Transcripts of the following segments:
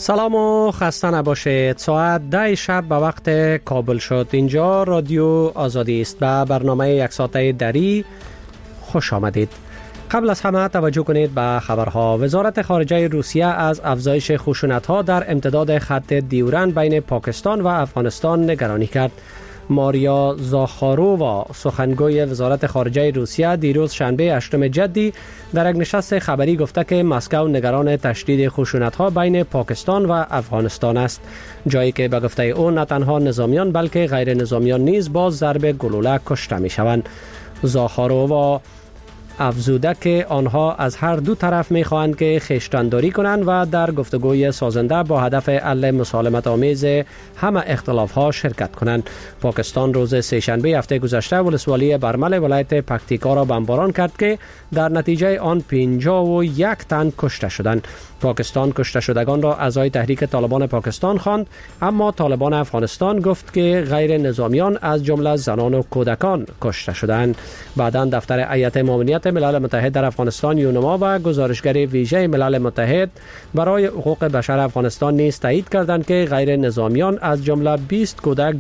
سلام و خسته نباشید. ساعت 10 شب به وقت کابل شد. اینجا رادیو آزادی است. به برنامه یک ساعته دری خوش آمدید. قبل از همه توجه کنید به خبرها. وزارت خارجه روسیه از افزایش خشونت‌ها در امتداد خط دیورند بین پاکستان و افغانستان نگرانی کرد. ماریا زاخارووا سخنگوی وزارت خارجه روسیه دیروز شنبه 8 جدی در یک نشست خبری گفته که مسکو نگران تشدید خشونت‌ها بین پاکستان و افغانستان است، جایی که به گفته او نه تنها نظامیان بلکه غیر نظامیان نیز با ضرب گلوله کشته می‌شوند. زاخارووا افزوده که آنها از هر دو طرف می‌خواهند که خویشتن‌داری کنند و در گفتگوی سازنده با هدف حل مسالمت آمیز همه اختلاف‌ها شرکت کنند. پاکستان روز سه‌شنبه هفته گذشته ولسوالی برمل ولایت پکتیکا را بمباران کرد که در نتیجه آن 51 تن کشته شدند. پاکستان کشته شدگان را اعضای تحریک طالبان پاکستان خواند، اما طالبان افغانستان گفت که غیر نظامیان از جمله زنان و کودکان کشته شدند. بعداً دفتر هیئت امنیت ملل متحد در افغانستان یونما و گزارشگر ویژه ملل متحد برای حقوق بشر افغانستان نیز تایید کردند که غیر نظامیان از جمله 20 کودک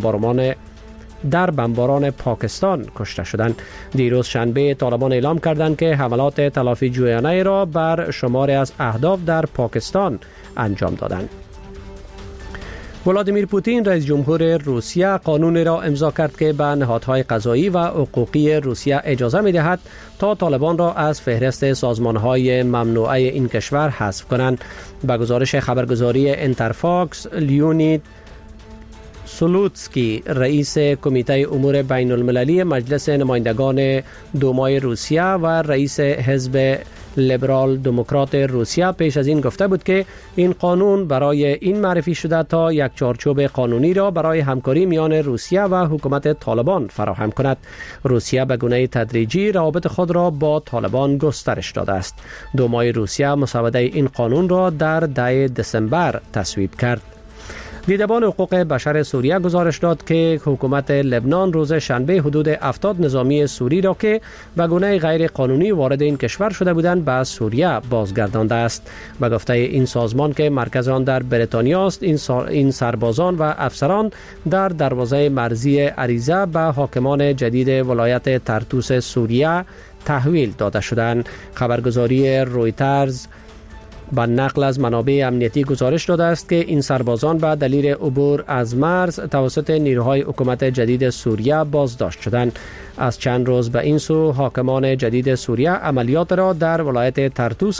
در بمباران پاکستان کشته شدند. دیروز شنبه طالبان اعلام کردند که حملات تلافی جویانه را بر شماری از اهداف در پاکستان انجام دادند. ولادیمیر پوتین رئیس جمهور روسیه قانونی را امضا کرد که به نهادهای قضایی و حقوقی روسیه اجازه می‌دهد تا طالبان را از فهرست سازمان‌های ممنوعه این کشور حذف کنند. به گزارش خبرگزاری انترفاکس، لیونید سولوتسکی رئیس کمیته امور بین المللی مجلس نمایندگان دومای روسیه و رئیس حزب لیبرال دموکرات روسیه پیش از این گفته بود که این قانون برای این معرفی شده تا یک چارچوب قانونی را برای همکاری میان روسیه و حکومت طالبان فراهم کند. روسیه به گونه تدریجی روابط خود را با طالبان گسترش داده است. دومای روسیه مسوده این قانون را در 10 دسامبر تصویب کرد. دیدبان حقوق بشر سوریه گزارش داد که حکومت لبنان روز شنبه حدود 70 نظامی سوری را که به گونه غیر قانونی وارد این کشور شده بودند به سوریه بازگردانده است. به گفته این سازمان که مرکز آن در بریتانیا است، این سربازان و افسران در دروازه مرزی عریزه به حاکمان جدید ولایت طرطوس سوریه تحویل داده شدند. خبرگزاری رویترز با نقل از منابع امنیتی گزارش داده است که این سربازان به دلیل عبور از مرز توسط نیروهای حکومت جدید سوریه بازداشت شدند. از چند روز به این سو حاکمان جدید سوریه عملیات را در ولایت طرطوس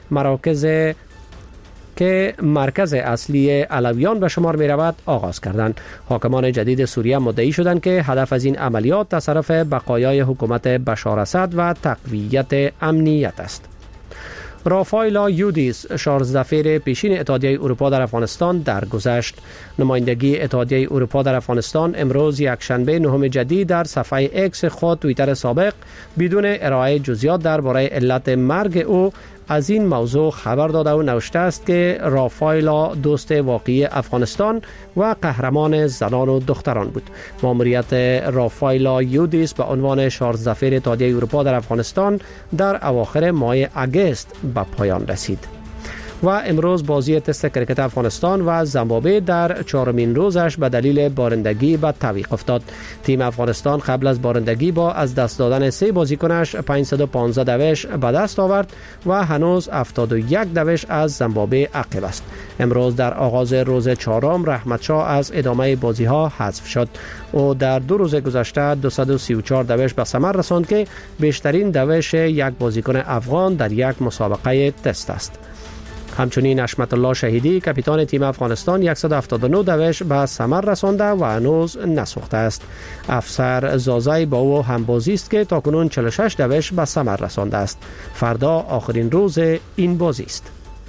که مرکز اصلی علویان به شمار می رود آغاز کردند. حاکمان جدید سوریه مدعی شدند که هدف از این عملیات تصرف بقایای حکومت بشار اسد و تقویت امنیت است. رافایلا یودیس 16 فیر پیشین اتحادیه اروپا در افغانستان درگذشت. نمایندگی اتحادیه اروپا در افغانستان امروز یکشنبه 9 جدی در صفحه اکس خود توییتر سابق بدون ارائه جزئیات درباره علت مرگ او از این موضوع خبر داده و نوشته است که رافایلا دوست واقعی افغانستان و قهرمان زنان و دختران بود. ماموریت رافایلا یودیس به عنوان 16 فیر اتحادیه اروپا در افغانستان در اواخر ماه اگست به پایان رسید. و امروز بازی تست کرکت افغانستان و زیمبابوه در 4مین روزش به دلیل بارندگی به تعویق افتاد. تیم افغانستان قبل از بارندگی با از دست دادن 3 بازیکنش 515 دوش به دست آورد و هنوز 71 دوش از زیمبابوه عقب است. امروز در آغاز روز 4م رحمت شاه از ادامه بازی ها حذف شد. او در 2 روز گذشته 234 دوش به ثمر رساند که بیشترین دوش یک بازیکن افغان در یک مسابقه تست است. همچنین حشمت الله شهیدی کاپیتان تیم افغانستان 179 دوش به ثمر رسانده و هنوز نسوخته است. افسر زازای با او هم بازی است که تاکنون 46 دوش به ثمر رسانده است. فردا آخرین روز این بازی است.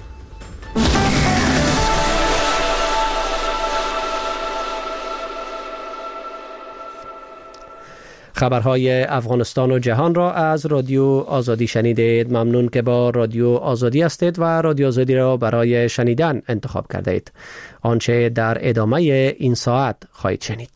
خبرهای افغانستان و جهان را از رادیو آزادی شنیدید. ممنون که با رادیو آزادی هستید و رادیو آزادی را برای شنیدن انتخاب کرده اید. آنچه در ادامه این ساعت خواهید شنید.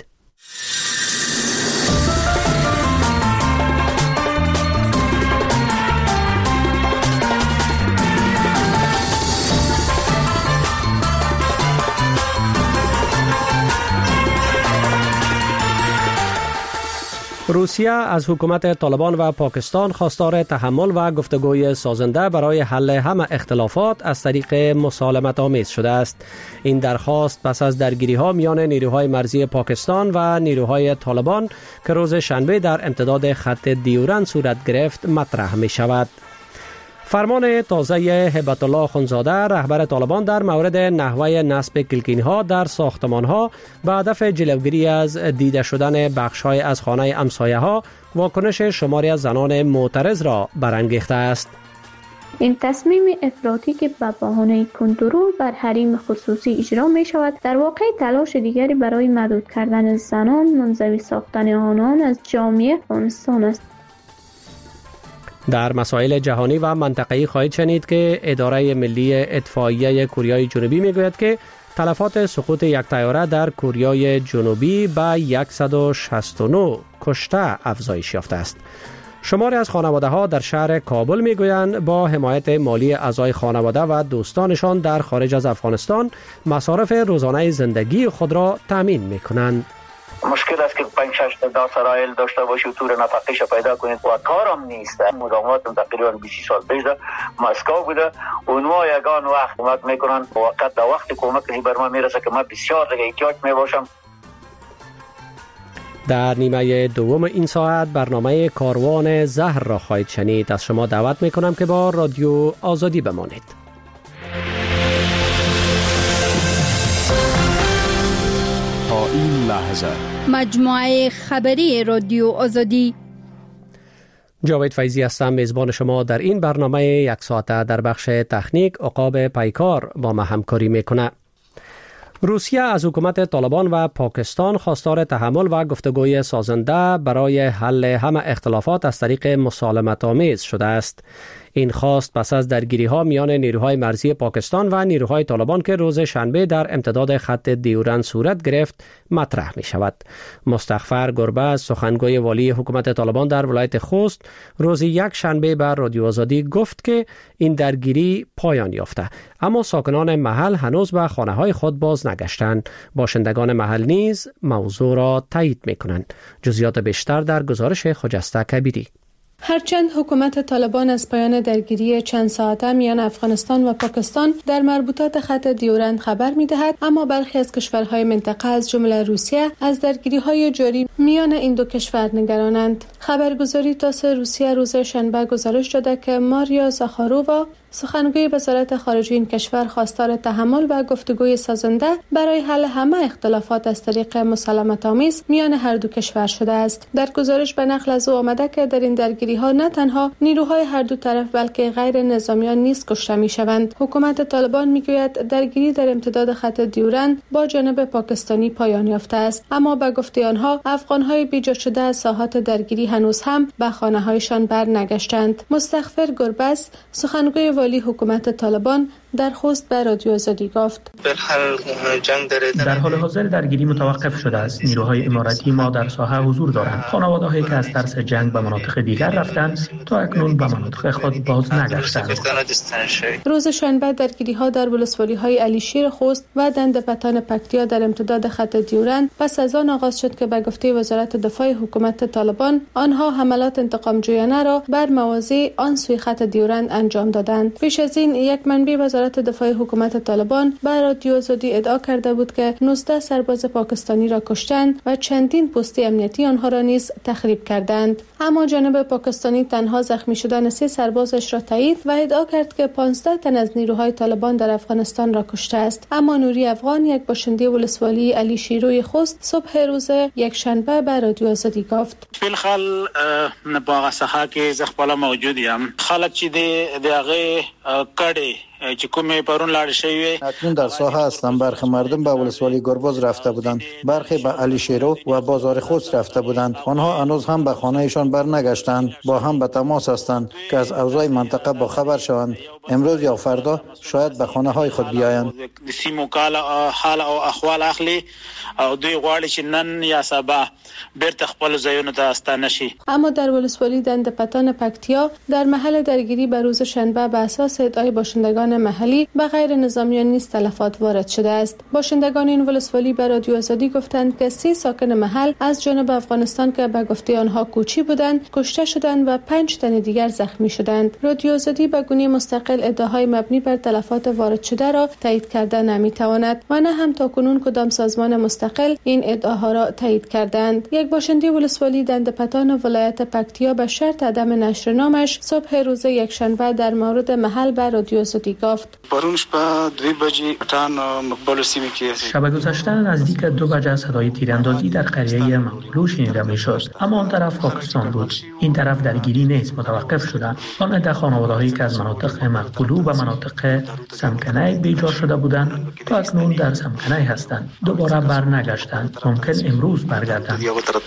روسیه از حکومت طالبان و پاکستان خواستار تحمل و گفتگوی سازنده برای حل همه اختلافات از طریق مسالمت آمیز شده است. این درخواست پس از درگیری‌ها میان نیروهای مرزی پاکستان و نیروهای طالبان که روز شنبه در امتداد خط دیورند صورت گرفت مطرح می شود. فرمان تازه هبت الله خونزاده رهبر طالبان در مورد نحوه نصب کلکین‌ها در ساختمان‌ها به هدف جلوگیری از دیده شدن بخش‌های از خانه همسایه‌ها واکنش شماری از زنان معترض را برانگیخته است. این تصمیم افراطی که به بهانه کنترل بر حریم خصوصی اجرا می شود در واقع تلاش دیگری برای محدود کردن زنان، منزوی ساختن آنان از جامعه افغانستان است. در مسائل جهانی و منطقه‌ای خواهید شنید که اداره ملی اطفائیه کوریای جنوبی میگوید که تلفات سقوط یک طیاره در کوریای جنوبی به 169 کشته افزایش یافته است. شماری از خانواده‌ها در شهر کابل میگویند با حمایت مالی اعضای خانواده و دوستانشان در خارج از افغانستان مصارف روزانه زندگی خود را تامین می‌کنند. مشکل است که 5-6 تا سرایل داشته باشی و طور نفقیش پیدا کنید و کارم نیست. مداوماتم تقریبا 20 سال پیش در مسکو بوده. اونها یگان وقت کمک میکنن وقت در وقت کمک بر من میرسه که من بسیار دیگه احتیاج میباشم. در نیمه دوم این ساعت برنامه کاروان زهر را خواهید شنید. از شما دعوت میکنم که با رادیو آزادی بمانید. تا این لحظه مجموعه خبری رادیو آزادی. جاوید فیضی هستم، میزبان شما در این برنامه یک ساعته. در بخش تکنیک عقاب پیکار با ما همکاری میکنه. روسیه از حکومت طالبان و پاکستان خواستار تحمل و گفتگوی سازنده برای حل همه اختلافات از طریق مسالمت آمیز شده است. این خواست پس از درگیری‌ها میان نیروهای مرزی پاکستان و نیروهای طالبان که روز شنبه در امتداد خط دیورند صورت گرفت مطرح می شود. مستغفر گربز سخنگوی والی حکومت طالبان در ولایت خوست روز یک شنبه بر رادیو آزادی گفت که این درگیری پایان یافته، اما ساکنان محل هنوز به خانه‌های خود باز نگشتند. باشندگان محل نیز موضوع را تایید می کنند. جزئیات بیشتر در گزارش خجسته کبیری. هرچند حکومت طالبان از پایان درگیری چند ساعته میان افغانستان و پاکستان در مربوطات خط دیورند خبر می‌دهد، اما برخی از کشورهای منطقه از جمله روسیه از درگیری‌های جاری میان این دو کشور نگرانند. خبرگزاری تاس روسیه روز شنبه گزارش داده که ماریا زاخارووا سخنگوی وزارت خارجه این کشور خواستار تحمل و گفتگوی سازنده برای حل همه اختلافات از طریق مسالمت آمیز میان هر دو کشور شده است. در گزارش به نقل از او آمده که در این درگیری‌ها نه تنها نیروهای هر دو طرف بلکه غیر نظامیان نیز کشته می‌شوند. حکومت طالبان می‌گوید درگیری در امتداد خط دیورند با جانب پاکستانی پایان یافته است، اما به گفته آنها افغان‌های بیجا شده از ساحات درگیری هنوز هم به خانه‌هایشان برنگشتند. مستغفر گربز سخنگوی والی حکومت طالبان در خوست به رادیو آزادی گفت در حال حاضر درگیری متوقف شده است. نیروهای اماراتی ما در ساحه حضور دارند. خانواده‌هایی که از ترس جنگ به مناطق دیگر رفتند تا اکنون به مناطق خود باز نگشتند. روز شنبه درگیری‌ها در ولسوالی‌های علیشیر خوست و دندپتان پکتیا در امتداد خط دیورند پس از آن آغاز شد که به گفته وزارت دفاع حکومت طالبان آنها حملات انتقام جویانه را بر مواضع آن سوی خط دیورند انجام دادند. پیش از این یک منبع وزارت دفاع حکومت طالبان به رادیو آزادی ادعا کرده بود که 19 سرباز پاکستانی را کشتند و چندین پست امنیتی آنها را نیز تخریب کردند. اما جانب پاکستانی تنها زخمی شدن 3 سربازش را تایید و ادعا کرد که 15 تن از نیروهای طالبان در افغانستان را کشته است. اما نوری افغان یک باشنده ولسوالی علی شیروی خوست صبح روز یک شنبه به رادیو آزادی گفت بالخال باغ ساحه کې زغپاله موجود یم خلک چې د هغه کډې چې کومه پرون لاړ شوی اکنون در ساحه هستم. برخی مردم به ولسوالی گرباز رفته بودند، برخی به علی شیرو و بازار خوست رفته بودند. آنها هنوز هم به خانه‌شان برنگشتند، با هم به تماس هستند که از اوضاع منطقه با خبر شوند. امروز یا فردا شاید به خانه های خود بیایند. سیمو حال او احوال اخلي او دوی غواړي چې نن یا سبا بیرته خپل ځایونو ته ستانه شي. اما در ولسوالی دنده پتان پکتیا در محل درگیری به روز شنبه به اساس ادعای باشندگان محلی به غیر نظامیان نیز تلفات وارد شده است. باشندگان این ولسوالی به رادیو آزادی گفتند که 30 ساکن محل از جانب افغانستان که به گفته آنها کوچی بودند کشته شدند و 5 تن دیگر زخمی شدند. رادیو آزادی به گونه مستقل ادعاهای مبنی بر تلفات وارد شده را تایید کرده نمیتواند و نه هم تاکنون کدام سازمان مستقل این ادعاها را تایید کردند. یک باشنده ولسوالی دنده پتان ولایت پکتیا به شرط عدم نشر نامش صبح روز یکشنبه در مورد محل به رادیو آزادی گفت: شب گذشته نزدیک 2 بجه صدای تیراندازی در قریه مقبولو شنیده میشد، اما آن طرف پاکستان بود. این طرف درگیری نیز متوقف شده. آن عده خانواده‌هایی که از مناطق مقبولو و مناطق سمکنه بیجار شده بودند تا اکنون در سمکنه هستند. دوباره برنگشتند. ممکن امروز برگردند.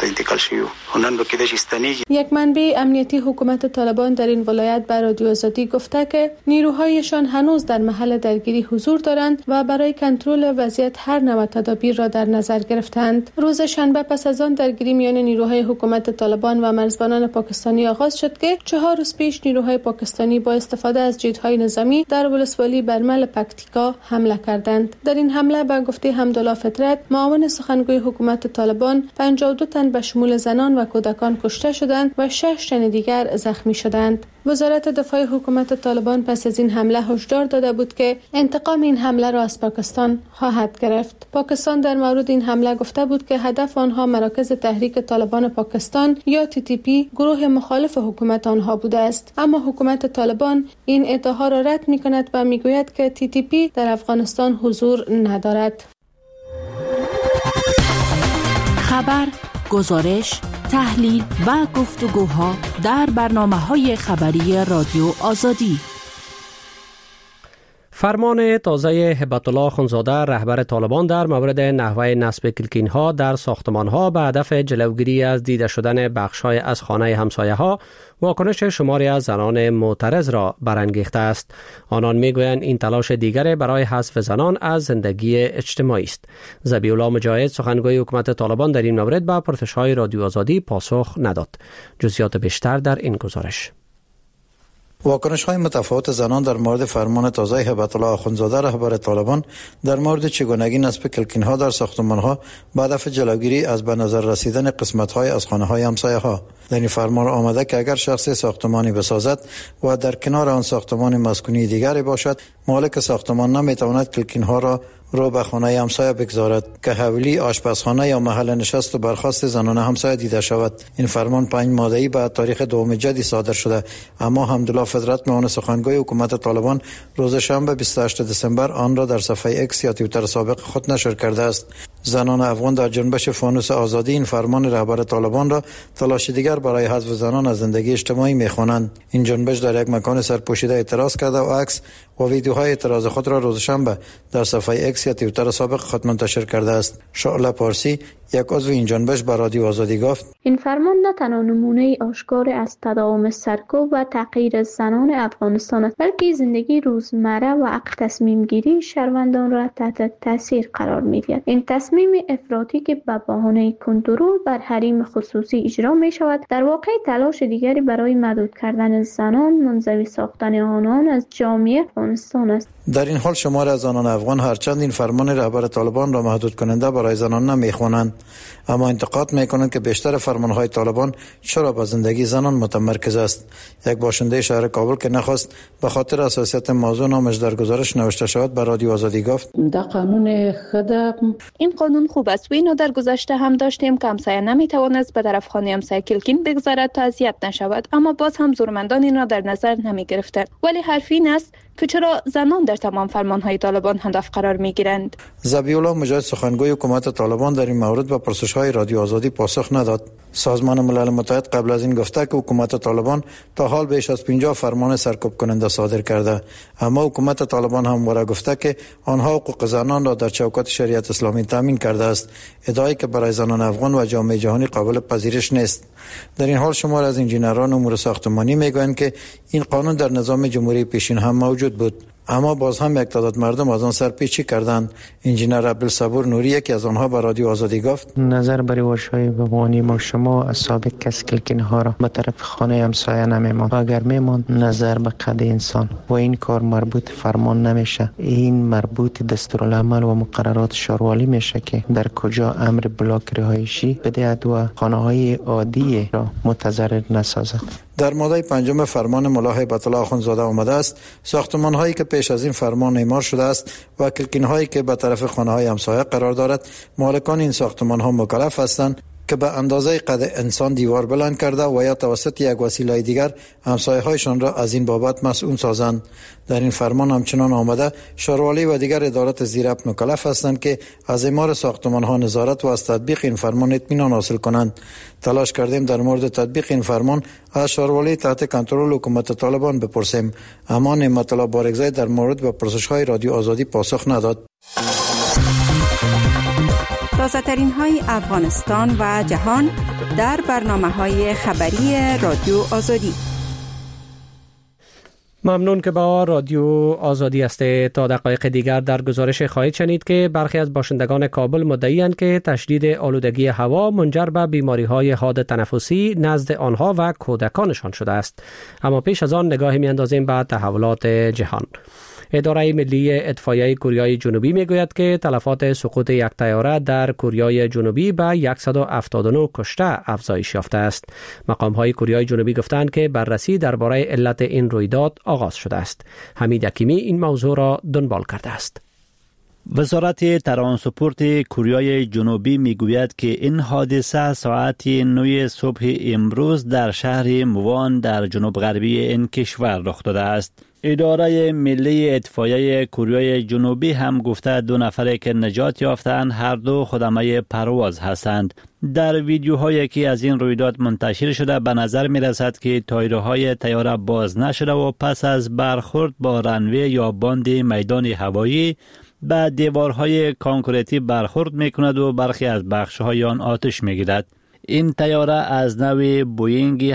یک منبع امنیتی حکومت طالبان در این ولایت به رادیو آزادی گفته که نیروهایشان هنوز در محل درگیری حضور دارند و برای کنترل وضعیت هر نوع تدابیر را در نظر گرفتند. روز شنبه پس از آن درگیری میان نیروهای حکومت طالبان و مرزبانان پاکستانی آغاز شد که 4 روز پیش نیروهای پاکستانی با استفاده از جیت‌های نظامی در ولسوالی برمل پکتیکا حمله کردند. در این حمله به گفته حمدالله فطرت معاون سخنگوی حکومت طالبان 52 تن به شمول زنان و کودکان کشته شدند و 6 تن دیگر زخمی شدند. وزارت دفاع حکومت طالبان پس از این حمله هشدار داده بود که انتقام این حمله را از پاکستان خواهد گرفت. پاکستان در مورد این حمله گفته بود که هدف آنها مراکز تحریک طالبان پاکستان یا TTP گروه مخالف حکومت آنها بوده است، اما حکومت طالبان این ادعاها را رد می‌کند و می‌گوید که TTP در افغانستان حضور ندارد. خبر، گزارش، تحلیل و گفتگوها در برنامه‌های خبری رادیو آزادی. فرمان تازه هبت الله خونزاده رهبر طالبان در مورد نحوه نصب کلکین‌ها در ساختمان‌ها به هدف جلوگیری از دیده شدن بخش‌های از خانه همسایه‌ها واکنش شماری از زنان معترض را برانگیخته است. آنان میگویند این تلاش دیگری برای حذف زنان از زندگی اجتماعی است. ذبیح الله مجاهد سخنگوی حکومت طالبان در این مورد به پرسش‌های رادیو آزادی پاسخ نداد. جزئیات بیشتر در این گزارش. واکنش‌های متفاوت زنان در مورد فرمان تازه هبت الله خونزاده رهبر طالبان در مورد چگونگی نصب کلکین‌ها در ساختمان‌ها به هدف جلوگیری از به نظر رسیدن قسمت‌های از خانه‌های همسایه‌ها. در این فرمان آمده که اگر شخص ساختمانی بسازد و در کنار آن ساختمان مسکونی دیگری باشد، مالک ساختمان نمی‌تواند کلکین‌ها را رو به خانه همسایه بگذارد که حویلی، آشپزخانه یا محل نشست و برخاست زنان همسایه دیده شود. این فرمان 5 ماده‌ای به تاریخ 2 جدی صادر شده، اما حمدالله فطرت معاون سخنگوی حکومت طالبان روز شنبه 28 دسامبر آن را در صفحه اکس یا توییتر سابق خود نشر کرده است. زنان افغان در جنبش فانوس آزادی این فرمان رهبر طالبان را تلاش دیگر برای حذف زنان از زندگی اجتماعی می‌خوانند. این جنبش در یک مکان سرپوشیده اعتراض کرده و عکس و ویدیوهای اعتراض خود را روز شنبه در صفحه اکس یا توییتر سابق خود منتشر کرده است. شعله پارسی یک عضو این جنبش به رادیو آزادی گفت: این فرمان نه تنها نمونه آشکار از تداوم سرکوب و تغییر زنان افغانستان است، بلکه زندگی روزمره و حق تصمیم گیری شهروندان را تحت تاثیر قرار می‌دهد. این تصمیم افراطی که به بهانه کنترل بر حریم خصوصی اجرا می شود، در واقع تلاش دیگری برای محدود کردن زنان، منزوی ساختن آنان از جامعه افغانستان است. در این حال شمار از زنان افغان هرچند این فرمان رهبر طالبان را محدود کننده برای زنان نمی‌خوانند، اما انتقاد می‌کنند که بیشتر فرمان‌های طالبان چرا به زندگی زنان متمرکز است. یک باشنده شهر کابل که نخواست به خاطر حساسیت موضوع نامش در گزارش نوشته شود به رادیو آزادی گفت: این قانون خوب است و اینو در گذشته هم داشتیم که همسایه نمی‌توانست به طرف خانه همسایه کلکین بگذارد تا اذیت نشود، اما باز هم زورمندان این را در نظر نمی‌گرفتند. ولی حرف این است که چرا زنان در تمام فرمان‌های طالبان هدف قرار می‌گیرند. ذبیح الله مجاهد سخنگوی حکومت طالبان در این مورد به پرسش‌های رادیو آزادی پاسخ نداد. سازمان ملل متحد قبل از این گفته که حکومت طالبان تا حال بیش از 50 فرمان سرکوب کننده صادر کرده، اما حکومت طالبان همواره گفته که آنها حقوق زنان را در چوکات شریعت اسلامی تامین کرده است، ادعایی که برای زنان افغان و جامعه جهانی قابل پذیرش نیست. در این حال شمار از انجینران امور ساختمانی میگویند که این قانون در نظام جمهوری پیشین هم موجود موجود بود. اما باز هم یک تعداد مردم از آن سرپیچی کردند. انجینر عبدالصبور نوری یکی از آنها به رادیو آزادی گفت نظر بر واژه‌های بمانی ما شما از سابق کس کلکین‌ها را به طرف خانه همسایه نمی‌ماند و اگر می‌ماند نظر به قد انسان و این کار مربوط فرمان نمیشه. این مربوط دستورالعمل و مقررات شاروالی میشه که در کجا امر بلاک رهایشی بدهد و خانه‌های عادی را متضرر نسازد. در ماده 5 فرمان ملا هیبت الله اخوندزاده آمده است ساختمان‌هایی که پیش از این فرمان اعمار شده است و کلکین‌هایی که به طرف خانه‌های همسایه قرار دارد مالکان این ساختمان‌ها مکلف هستند که به اندازه قد انسان دیوار بلند کرده و یا توسط یک وسیله دیگر همسایه‌هایشان را از این بابت مسئول سازند. در این فرمان همچنان آمده شاروالی و دیگر ادارات زیرربط مکلف هستند که از اعمار ساختمان‌ها نظارت و از تطبیق این فرمان اطمینان حاصل کنند. تلاش کردیم در مورد تطبیق این فرمان از شاروالی تحت کنترل حکومت طالبان بپرسیم، اما نعمت الله بارگزای در مورد به پرسش‌های رادیو آزادی پاسخ نداد. تازه‌ترین های افغانستان و جهان در برنامه‌های خبری رادیو آزادی. ممنون که با رادیو آزادی است. تا دقایق دیگر در گزارش خواهید شنید که برخی از باشندگان کابل مدعی‌اند که تشدید آلودگی هوا منجر به بیماری‌های حاد تنفسی نزد آنها و کودکانشان شده است. اما پیش از آن نگاهی می‌اندازیم به تحولات جهان. اداره ملی اطفائیه کوریای جنوبی میگوید که تلفات سقوط یک طیاره در کوریای جنوبی به 179 کشته افزایش یافته است. مقام‌های کوریای جنوبی گفتند که بررسی درباره علت این رویداد آغاز شده است. حمید حکیمی این موضوع را دنبال کرده است. وزارت ترانسپورت کوریای جنوبی میگوید که این حادثه ساعت 9 صبح امروز در شهر موان در جنوب غربی این کشور رخ داده است. اداره ملی اطفائیه کوریای جنوبی هم گفته 2 نفر که نجات یافتند هر دو خدمه پرواز هستند. در ویدیوهایی که از این رویداد منتشر شده به نظر می رسد که تایرهای طیاره باز نشده و پس از برخورد با رنوی یا باند میدان هوایی به دیوارهای کانکریتی برخورد می کند و برخی از بخش‌های آن آتش می گیرد. این طیاره از نوع بوینگ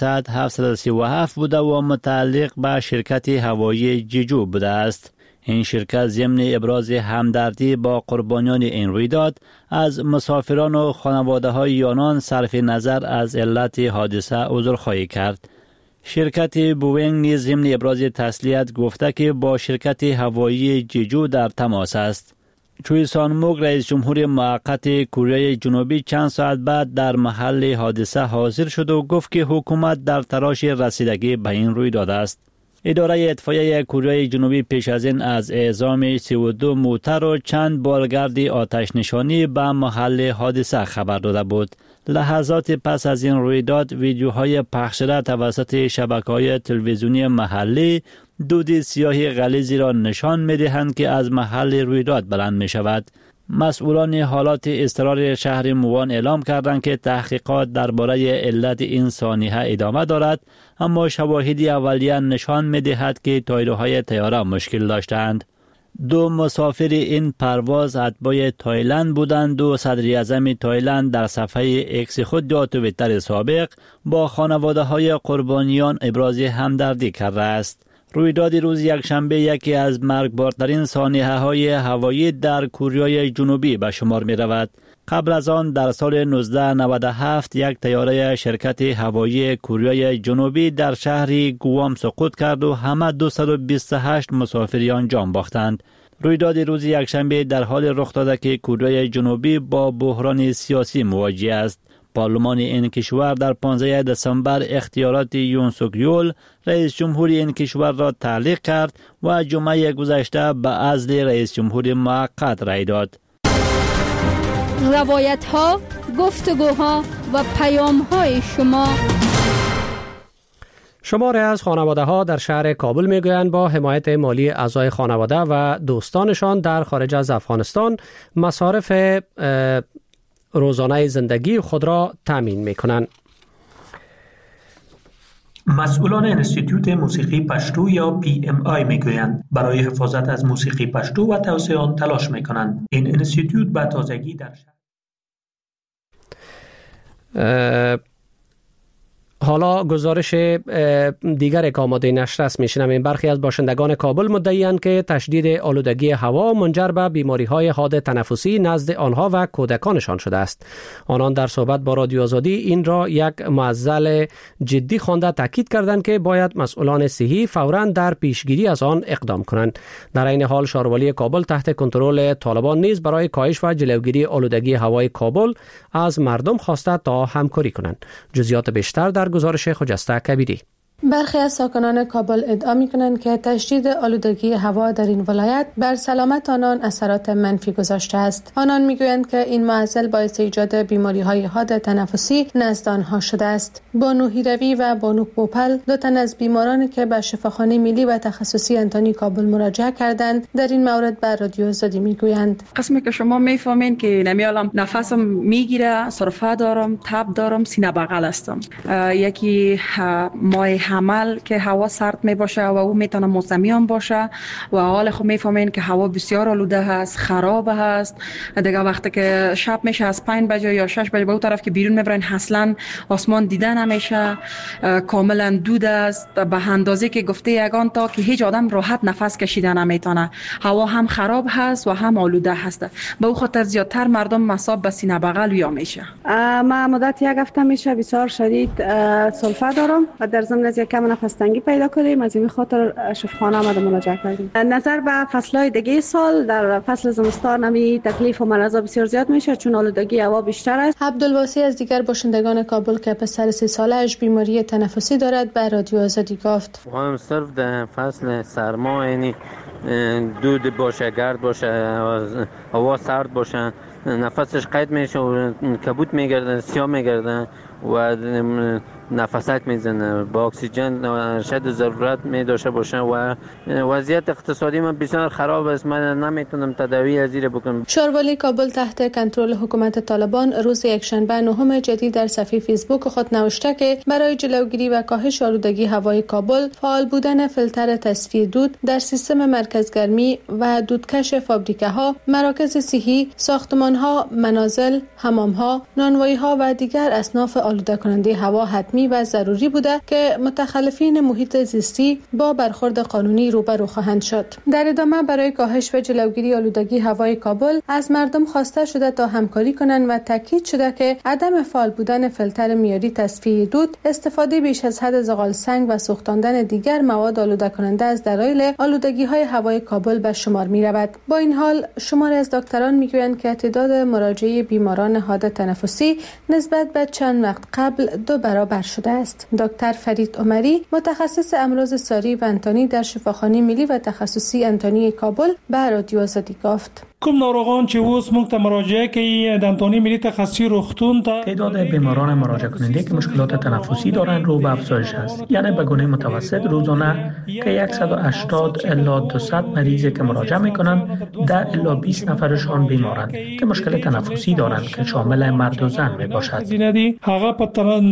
737 بوده و متعلق به شرکت هوایی جیجو بوده است. این شرکت ضمن ابراز همدردی با قربانیان این رویداد از مسافران و خانواده‌های آنان صرف نظر از علت حادثه عذرخواهی کرد. شرکت بوینگ نیز ضمن ابراز تسلیت گفته که با شرکت هوایی جیجو در تماس است. چوی سان موک رئیس جمهور موقت کره جنوبی چند ساعت بعد در محل حادثه حاضر شد و گفت که حکومت در تلاش رسیدگی به این رویداد است. اداره اطفائیه کره جنوبی پیش از این از اعزام 32 موتر و چند بالگرد آتش نشانی به محل حادثه خبر داده بود. لحظات پس از این رویداد ویدیوهای پخش شده توسط شبکه‌های تلویزیونی محلی دود سیاه غلیظی را نشان می‌دهند که از محل رویداد بلند می‌شود. مسئولان حالات اضطراری شهر موان اعلام کردند که تحقیقات درباره علت این سانحه ادامه دارد، اما شواهد اولیه نشان می‌دهد که تایرهای طیاره مشکل داشتند. 2 مسافر این پرواز اتباع تایلند بودند و صدر اعظم تایلند در صفحه اکس خود در توییتر سابق با خانواده‌های قربانیان ابراز همدردی کرده است. رویداد روز یکشنبه یکی از مرگبارترین سانحه‌های هوایی در کره جنوبی به شمار می‌رود. قبل از آن در سال 1997 یک طیاره شرکت هوایی کره جنوبی در شهر گوام سقوط کرد و همه 228 مسافران جان باختند. رویداد روز یکشنبه در حال رخ داده که کره جنوبی با بحران سیاسی مواجه است. پارلمان این کشور در 15 دسامبر اختیارات یون سوک یول رئیس جمهور این کشور را تعلیق کرد و جمعه گذشته به عزل رئیس جمهور موقت رای داد. روایت ها، گفتگوها و پیام های شماری از خانواده ها در شهر کابل میگویند با حمایت مالی اعضای خانواده و دوستانشان در خارج از افغانستان مصارف روزانه زندگی خود را تامین میکنند. مسئولان انستیتوت موسیقی پشتو یا PMI میگویند برای حفاظت از موسیقی پشتو و توسعه آن تلاش میکنند. این انستیتوت به تازگی در حالا گزارش دیگر که آماده نشر است میشنویم. برخی از باشندگان کابل مدعی‌اند که تشدید آلودگی هوا منجر به بیماری‌های حاد تنفسی نزد آنها و کودکانشان شده است. آنان در صحبت با رادیو آزادی این را یک معضل جدی خوانده تاکید کردند که باید مسئولان صحی فوراً در پیشگیری از آن اقدام کنند. در این حال شاروالی کابل تحت کنترل طالبان نیز برای کاهش و جلوگیری آلودگی هوای کابل از مردم خواسته تا همکاری کنند. جزئیات بیشتر در گزارش خجسته کبیری. برخی از ساکنان کابل ادعا می‌کنند که تشدید آلودگی هوا در این ولایت بر سلامت آنان اثرات منفی گذاشته است. آنان می‌گویند که این معضل باعث ایجاد بیماری‌های حاد تنفسی نزد آنها شده است. بانو هیروی و بانو پوپل، دو تن از بیمارانی که به شفاخانه ملی و تخصصی انتونی کابل مراجعه کردند، در این مورد بر رادیو آزادی می‌گویند: قسمی که شما می‌فهمین که نمیالم نفسم میگیره، سرفه دارم، تب دارم، سینه بغل هستم. یکی ماه حمل که هوا سرد می باشه و او میتونه موسمی هم باشه و حال خود میفهمین که هوا بسیار آلوده هست، خراب هست. دیگه وقتی که شب میشه از 5 بجه یا 6 بجه به اون طرف که بیرون میبرین اصلا آسمان دیده نمیشه، کاملا دود است به اندازه که گفته یگان تا که هیچ آدم راحت نفس کشیدن نمیتونه. هوا هم خراب هست و هم آلوده هست. به اون خاطر زیادتر مردم مصاب به سینه بغل یا میشه. ما مدت یک هفته میشه بسیار شدید سلفه دارم و در ضمن از یک کم نفس تنگی پیدا کردیم. از این خاطر شفاخانه آمده مراجعه کردیم. نظر به فصل‌های دیگه سال در فصل زمستان نمی تکلیف و مرضا بسیار زیاد میشه چون آلودگی هوا بیشتر است. عبدالواسی از دیگر باشندگان کابل که پسر 30 ساله‌اش بیماری تنفسی دارد به رادیو آزادی گفت: هم صرف در فصل سرما یعنی دود باشه، گرد باشه، هوا سرد باشه، نفسش قید میشه و کبود میگرده، سیاه میگرده و نفسک میزنه، با اکسیژن شد ضرورت می داشته باشه و وضعیت اقتصادی من بسیار خراب است. من نمیتونم تداوی از این بکنم. شاروالی کابل تحت کنترل حکومت طالبان روز یکشنبه 9 جدید در صفحه فیسبوک خود نوشته که برای جلوگیری و کاهش آلودگی هوای کابل فعال بودن فیلتر تصفیه دود در سیستم مرکزگرمی و دودکش فابریکه‌ها، مراکز صحی، ساختمان‌ها، منازل، حمام‌ها، نانوایی‌ها و دیگر اصناف آلوده کننده هوا حتمی و ضروری بوده که متخلفین محیط زیستی با برخورد قانونی روبرو خواهند شد. در ادامه برای کاهش و جلوگیری آلودگی هوای کابل از مردم خواسته شده تا همکاری کنند و تاکید شده که عدم فعال بودن فیلتر معیاری تصفیه دود، استفاده بیش از حد زغال سنگ و سوختاندن دیگر مواد آلوده کننده از دلایل آلودگی‌های هوای کابل به شمار می‌رود. با این حال شماری از دکتران می‌گویند که تعداد مراجعه بیماران حاد تنفسی نسبت به چند وقت قبل 2 برابر شده است. دکتر فرید عمری، متخصص امراض ساری و انتانی در شفاخانه ملی و تخصصی انتانی کابل به رادیو آزادی گفت: کوم ناروغان چې اوس موږ ته مراجعه کوي د انتونی ملی تخصصی روغتون ته تعداد بیماران مراجعه کننده که مشکلات تنفسی دارند رو به افزایش است. یعنی به گونه متوسط روزانه که 180 الی 200 مریضی که مراجعه میکنند 10 الی 20 نفرشان بیمارند که مشکل تنفسی دارند که شامل مرد و زن می باشد. هغه په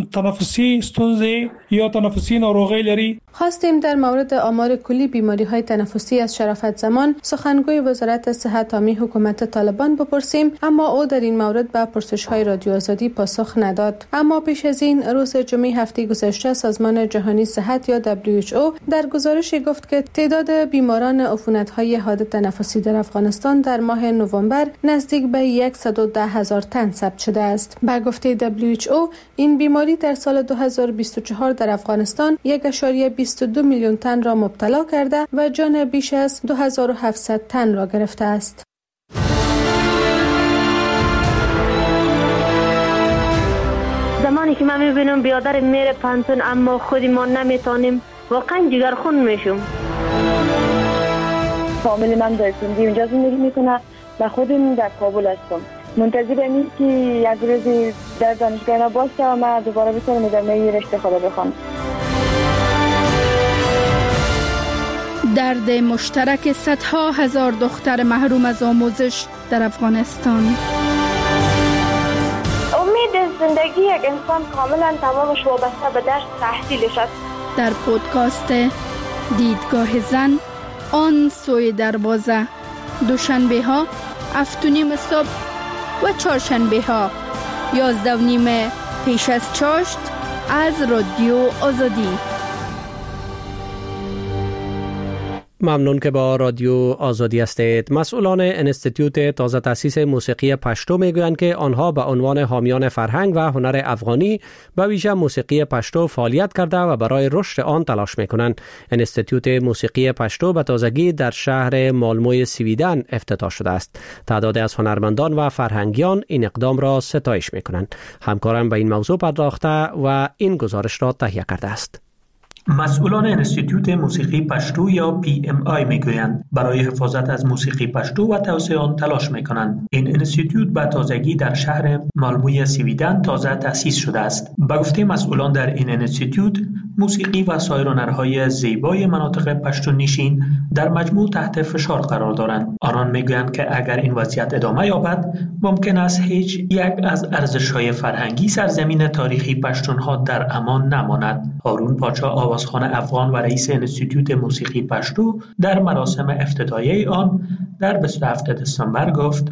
تنفسی ستونزې یا تنفسی ناروغی لري. خواستیم در مورد آمار کلی بیماری‌های تنفسی از شرافت زمان، سخنگوی وزارت صحت عامه حکومت طالبان بپرسیم، اما او در این مورد به پرسش‌های رادیو آزادی پاسخ نداد. اما پیش از این روز جمعه هفته گذشته سازمان جهانی صحت یا WHO در گزارشی گفت که تعداد بیماران عفونت‌های حاد تنفسی در افغانستان در ماه نوامبر نزدیک به 110,000 تن ثبت شده است. به گفته WHO این بیماری در سال 2024 در افغانستان 1.22 میلیون تن را مبتلا کرده و جان بیش از 2700 تن را گرفته است. زمانی که من میبینم بیادر میره پانتون اما خودی ما نمیتونیم، واقعا جگرخون میشم. فامیل من در سندی اونجا زندگی میکنه و خودم در کابل هستم. منتظرم این که یک روزی در دانشگاه اینا باشه و من دوباره بتونم ادامه رشته خود بخونم. درد مشترک صدها هزار دختر محروم از آموزش در افغانستان. امید زندگی یک انسان کاملا تمامش وابسته به درس تحصیلش است. در پودکاست دیدگاه زن آن سوی دروازه، دوشنبه ها 7:30 صبح و چهارشنبه ها 11:30 پیش از چاشت از رادیو آزادی. ممنون که با رادیو آزادی هستید. مسئولان انستیتوت تازه تأسیس موسیقی پشتو میگویند که آنها به عنوان حامیان فرهنگ و هنر افغانی به ویژه موسیقی پشتو فعالیت کرده و برای رشد آن تلاش میکنند. انستیتوت موسیقی پشتو به تازگی در شهر مالموی سویدن افتتاح شده است. تعداد از هنرمندان و فرهنگیان این اقدام را ستایش میکنند. همکارم به این موضوع پرداخته و این گزارش را تهیه کرده است. مسئولان انستیتوت موسیقی پشتو یا PMI میگویند برای حفاظت از موسیقی پشتو و توسعه آن تلاش میکنند. این انستیتوت به تازگی در شهر مالموی سویدن تازه تأسیس شده است. به گفته مسئولان در این انستیتوت، موسیقی و سایر هنرهای زیبای مناطق پشتو نشین در مجموع تحت فشار قرار دارند. آنان میگویند که اگر این وضعیت ادامه یابد، ممکن است هیچ یک از ارزش‌های فرهنگی سرزمین تاریخی پشتونها در امان نماند. هارون پاچا آوازخوان افغان و رئیس انستیتوت موسیقی پشتو در مراسم افتتاحیه آن در 27 دسامبر گفت: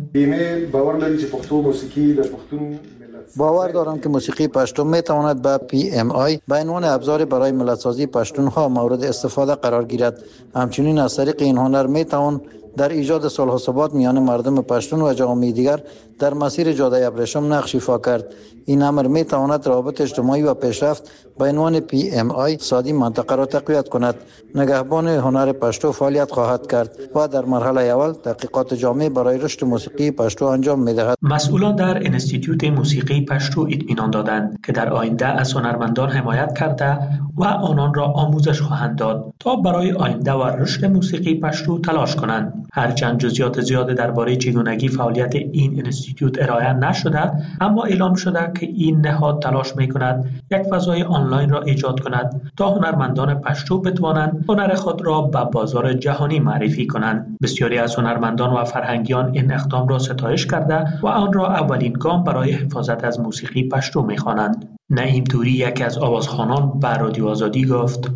باور دارم که موسیقی پشتو می تواند به PMI به عنوان ابزار برای ملت‌سازی پشتونها مورد استفاده قرار گیرد. همچنین از طریق این هنر می توان در ایجاد صلح و ثبات میان مردم پشتون و جامعه دیگر در مسیر جاده ابریشم نقش ایفا کرد. این امر می تواند روابط اجتماعی و پیشرفت به عنوان PMI سادی منطقه را تقویت کند. نگهبان هنر پشتو فعالیت خواهد کرد و در مرحله اول تحقیقات جامع برای رشد موسیقی پشتو انجام می دهد. مسئولان در انستیتوت موسیقی پشتو اطمینان دادند که در آینده از هنرمندان حمایت کرده و آنان را آموزش خواهند داد تا برای آینده و رشد موسیقی پشتو تلاش کنند. هرچند جزئیات زیاد درباره چگونگی فعالیت این انستیتوت ارائه نشده، اما اعلام شده که این نهاد تلاش می‌کند یک فضای آنلاین را ایجاد کند تا هنرمندان پشتو بتوانند هنر خود را به بازار جهانی معرفی کنند. بسیاری از هنرمندان و فرهنگیان این اقدام را ستایش کرده و آن را اولین گام برای حفاظت از موسیقی پشتو می‌خوانند. نعیم توری، یکی از آوازخوانان، به رادیو آزادی گفت: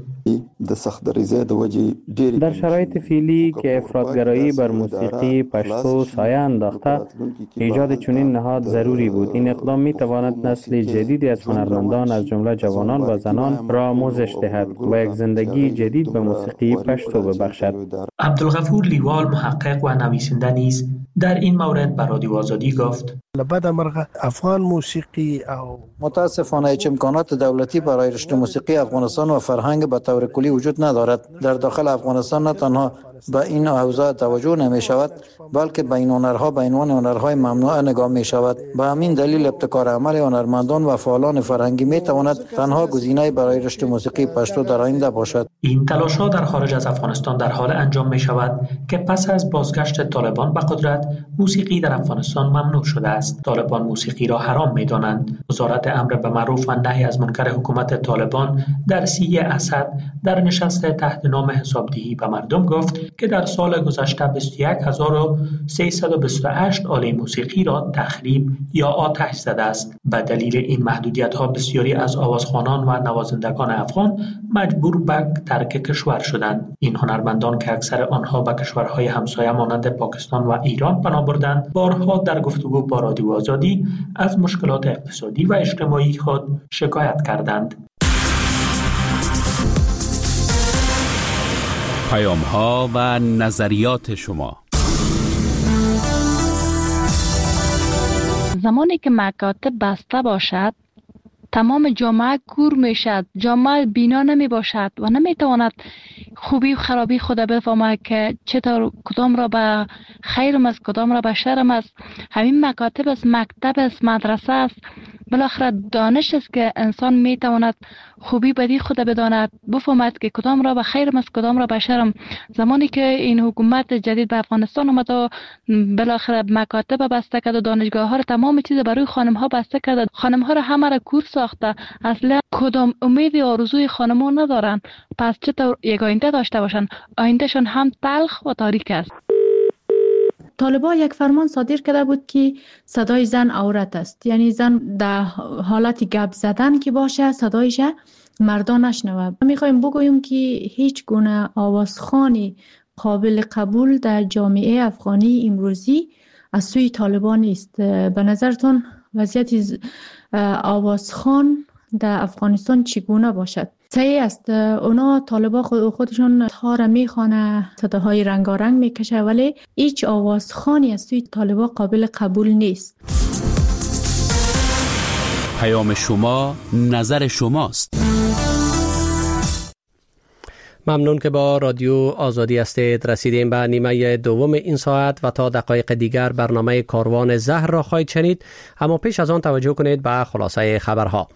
در شرایط فعلی که افراطگرایی بر موسیقی پشتو سایه انداخته، ایجاد چنین نهاد ضروری بود. این اقدام می تواند نسل جدیدی از هنرمندان از جمله جوانان و زنان را آموزش دهد و یک زندگی جدید به موسیقی پشتو ببخشد. عبدالغفور لیوال، محقق و نویسنده نیز در این مورد به رادیو آزادی گفت: افغان موسیقی متاسفانه هیچ امکانات دولتی برای رشد موسیقی افغانستان و فرهنگ به طور کلی وجود ندارد. در داخل افغانستان نه تنها به این حوزه توجه نمی شود، بلکه به این هنرها به عنوان هنرهای ممنوعه نگاه می شود. به همین دلیل ابتکار عمل هنرمندان و فعالان فرهنگی می تواند تنها گزینه برای رشد موسیقی پشتو در آینده باشد. این تلاش ها در خارج از افغانستان در حال انجام می شود که پس از بازگشت طالبان به قدرت، موسیقی در افغانستان ممنوع شده است. طالبان موسیقی را حرام می دانند. وزارت امر به معروف و نهی از منکر حکومت طالبان در سیه اسد در نشست تحت نام حسابدهی به مردم گفت که در سال گذشته 21328 آله موسیقی را تخریب یا آتش زده است. به دلیل این محدودیت‌ها بسیاری از آوازخوانان و نوازندگان افغان مجبور به ترک کشور شدند. این هنرمندان که اکثر آنها به کشورهای همسایه مانند پاکستان و ایران پناه بردند، بارها در گفتگو با رادیو آزادی از مشکلات اقتصادی و اجتماعی خود شکایت کردند. پیام‌ها و نظریات شما. زمانی که مکاتب بسته باشد، تمام جامعه کور میشد، جامعه بینا نمی باشد و نمی تواند خوبی و خرابی خود بفهمد که چطور کدام را به خیرم است، کدام را به شرم است. همین مکاتب است، مکتب است، مدرسه است. بالاخره دانش است که انسان می تواند خوبی بدی خود بداند، بفهمد که کدام را به خیرم است، کدام را به شرم. زمانی که این حکومت جدید به افغانستان آمد و بالاخره مکاتب بسته کرد و دانشگاه ها را، تمام چیز برای خانم ها بسته کرد، خانم ها را همه را کور ساخته، اصلا کدام امید و آرزوی خانم ها ندارن. پس چطور یک آینده داشته باشن؟ آیندهشان هم تلخ و تاریک است. طالبان یک فرمان صادر کرده بود که صدای زن عورت است، یعنی زن در حالت گپ زدن که باشه صدایش مردان نشنوه. میخوایم بگوییم که هیچ گونه آوازخوانی قابل قبول در جامعه افغانی امروزی از سوی طالبان نیست. به نظرتون وضعیت آوازخوان در افغانستان چگونه باشد. صحیح است، اونا طالبا خودشون ها را میخوانه، صداهای رنگارنگ میکشه، ولی هیچ آوازخوانی از توی طالبا قابل قبول نیست. پیام شما، نظر شماست. ممنون که با رادیو آزادی هستید. رسیدیم به نیمه دوم این ساعت و تا دقایق دیگر برنامه کاروان زهر را خواهید شنید، اما پیش از آن توجه کنید به خلاصه خبرها.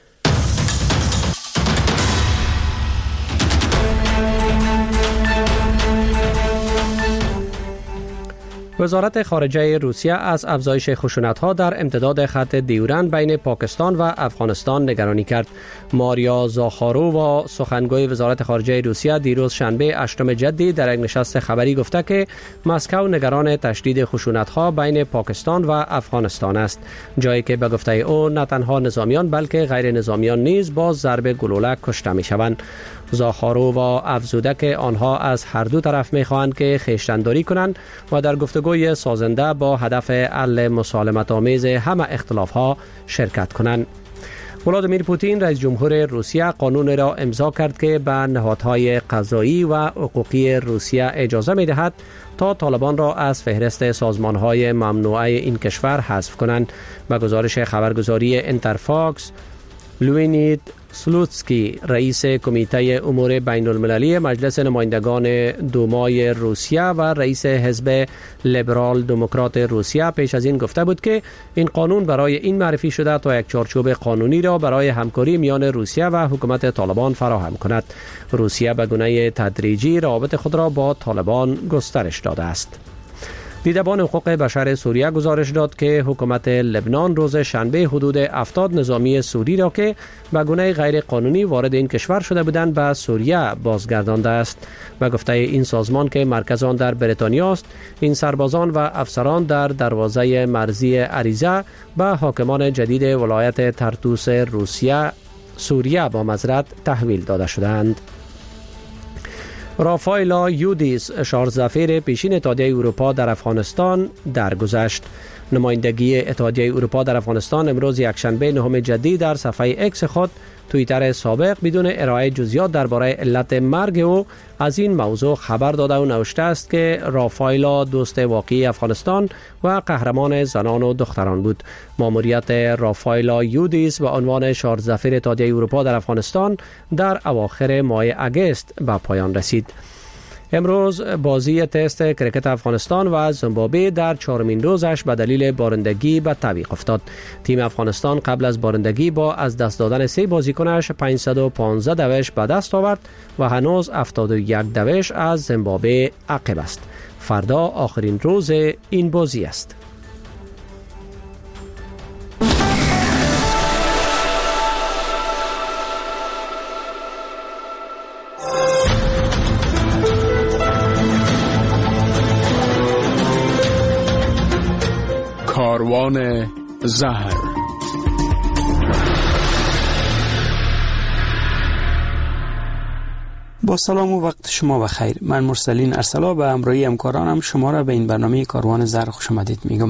وزارت خارجه روسیه از افزایش خشونت‌ها در امتداد خط دیورند بین پاکستان و افغانستان نگرانی کرد. ماریا زاخارووا، سخنگوی وزارت خارجه روسیه، دیروز شنبه 8 جدی در یک نشست خبری گفته که مسکو نگران تشدید خشونت‌ها بین پاکستان و افغانستان است، جایی که به گفته او نه تنها نظامیان بلکه غیر نظامیان نیز با ضرب گلوله کشته می‌شوند. زاخارووا افزوده که آنها از هر دو طرف می‌خواهند که خویشتن‌داری کنند و در گفتگوی سازنده با هدف حل مسالمت آمیز همه اختلاف‌ها شرکت کنند. ولادیمیر پوتین رئیس جمهور روسیه قانون را امضا کرد که به نهادهای قضایی و حقوقی روسیه اجازه می‌دهد تا طالبان را از فهرست سازمان‌های ممنوعه این کشور حذف کنند. به گزارش خبرگزاری اینترفاکس، لوینید سلوتسکی، رئیس کمیته امور بین المللی مجلس نمایندگان دومای روسیه و رئیس حزب لیبرال دموکرات روسیه، پیش از این گفته بود که این قانون برای این معرفی شده تا یک چارچوب قانونی را برای همکاری میان روسیه و حکومت طالبان فراهم کند. روسیه به گونه تدریجی روابط خود را با طالبان گسترش داده است. دیدبان حقوق بشر سوریه گزارش داد که حکومت لبنان روز شنبه حدود 70 نظامی سوری را که به گونه غیر قانونی وارد این کشور شده بودند به سوریه بازگردانده است. به گفته این سازمان که مرکز آن در بریتانیا است، این سربازان و افسران در دروازه مرزی اریزه به حاکمان جدید ولایت ترتوس سوریه با معذرت تحویل داده شدند. رافایلا یودیس، شارژسفیر پیشین اتحادیه اروپا در افغانستان درگذشت. نمایندگی اتحادیه اروپا در افغانستان امروز یکشنبه 9 جدی در صفحه اکس خود توییتر سابق بدون ارائه جزئیات درباره علت مرگ او از این موضوع خبر داده و نوشته است که رافایلا دوست واقعی افغانستان و قهرمان زنان و دختران بود. ماموریت رافایلا یودیس به عنوان شارژسفیر اتحادیه اروپا در افغانستان در اواخر ماه اگست به پایان رسید. امروز بازی تست کرکت افغانستان و زیمبابوه در 4مین روزش به دلیل بارندگی به تعویق افتاد. تیم افغانستان قبل از بارندگی با از دست دادن 3 بازیکنش 515 دوش به دست آورد و هنوز 71 دوش از زیمبابوه عقب است. فردا آخرین روز این بازی است. کاروان زهر. با سلام و وقت شما بخیر. من مرسلین ارسلا به همراهی همکارانم شما را به این برنامه کاروان زهر خوش آمدید میگم.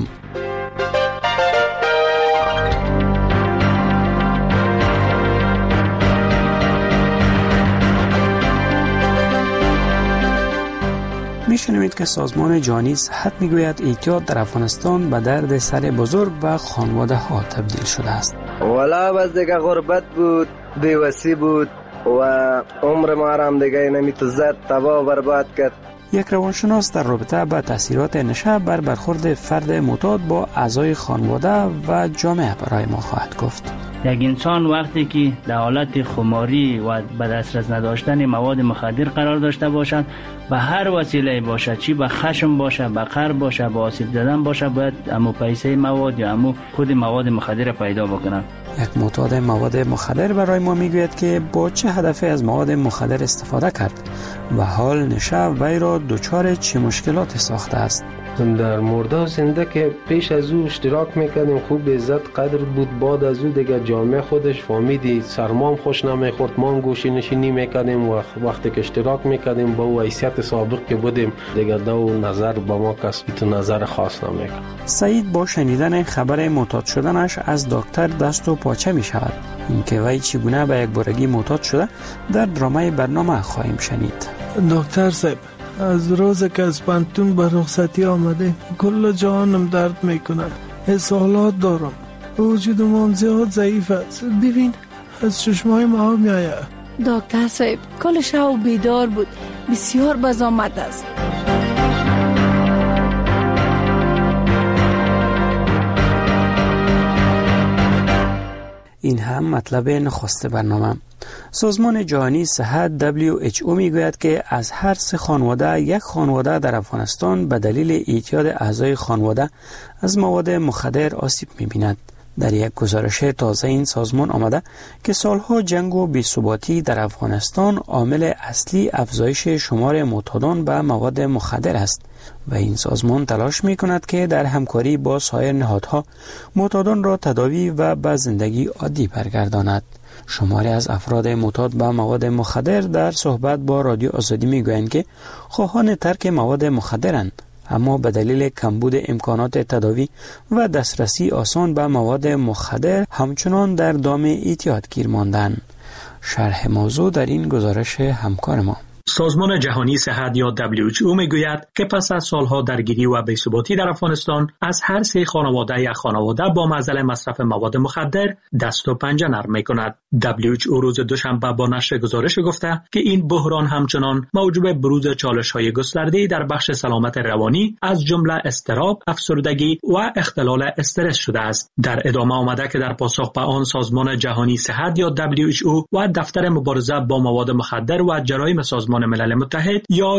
میشنوید که سازمان جهانی صحت میگوید اعتیاد در افغانستان به درد سر بزرگ و خانواده ها تبدیل شده است. والا بس دیگه غربت بود، بیوسی بود و عمر ما هم دیگه نمیتو زد، تباه برباد کرد. یک روانشناس در رابطه با تاثیرات نشه بر برخورد فرد معتاد با اعضای خانواده و جامعه برای ما خواهد گفت. یک انسان وقتی که در حالت خماری و به دسترس نداشتن مواد مخدر قرار داشته باشد، به هر وسیله باشه، چی به خشم باشه، به قهر باشه، به آسیب زدن باشه، باید امو پیسه مواد یا امو خود مواد مخدر پیدا بکنن. یک معتاد مواد مخدر برای ما میگوید که با چه هدفی از مواد مخدر استفاده کرد و حال نشه وی را دچار چه مشکلاتی ساخته است. در مرده و زنده که پیش از او اشتراک میکردیم، خوب عزت قدر بود. بعد از او دیگه جامعه خودش فهمیدی سرمام خوش نمیخورد، ما گوشی نشینی میکردیم و وقتی که اشتراک میکردیم با او حیثیت سابق که بودیم دیگه دو نظر با ما کسی تو نظر خاص نمیکرد. سعید با شنیدن خبر معتاد شدنش از دکتر دست و پاچه می شود. اینکه وی چگونه به یک بارگی معتاد شده در درامه برنامه خواهیم شنید. دکتر صاحب، از روز که از پانتون به رخصتی آمده کل جانم درد میکنه. اسهالات دارم، وجودم هم زیاد ضعیف است. ببین از چشمای ما میآید. دکتر صاحب کل شب بیدار بود، بسیار بزامت است. این هم مطلب نخست برنامه. سازمان جهانی صحت WHO میگوید که از هر 3 خانواده یک خانواده در افغانستان به دلیل اعتیاد اعضای خانواده از مواد مخدر آسیب می‌بیند. در یک گزارش تازه این سازمان آمده که سالها جنگ و بی‌ثباتی در افغانستان عامل اصلی افزایش شمار معتادان به مواد مخدر است و این سازمان تلاش می کند که در همکاری با سایر نهادها معتادان را تداوی و به زندگی عادی برگرداند. شماری از افراد معتاد به مواد مخدر در صحبت با رادیو آزادی می گویند که خواهان ترک مواد مخدرند، اما به دلیل کمبود امکانات تداوی و دسترسی آسان به مواد مخدر همچنان در دام اعتیاد گیر ماندند. شرح موضوع در این گزارش همکار ما. سازمان جهانی صحت یا WHO میگوید که پس از سالها درگیری و بی‌ثباتی در افغانستان از هر 3 خانواده یک خانواده با معضل مصرف مواد مخدر دست و پنجه نرم میکند. WHO روز دوشنبه با نشر گزارش گفته که این بحران همچنان موجب بروز چالش‌های گسترده‌ای در بخش سلامت روانی از جمله اضطراب، افسردگی و اختلال استرس شده است. در ادامه آمده که در پاسخ به آن سازمان جهانی صحت یا WHO و دفتر مبارزه با مواد مخدر و جرایم سازمان ملل متحد یا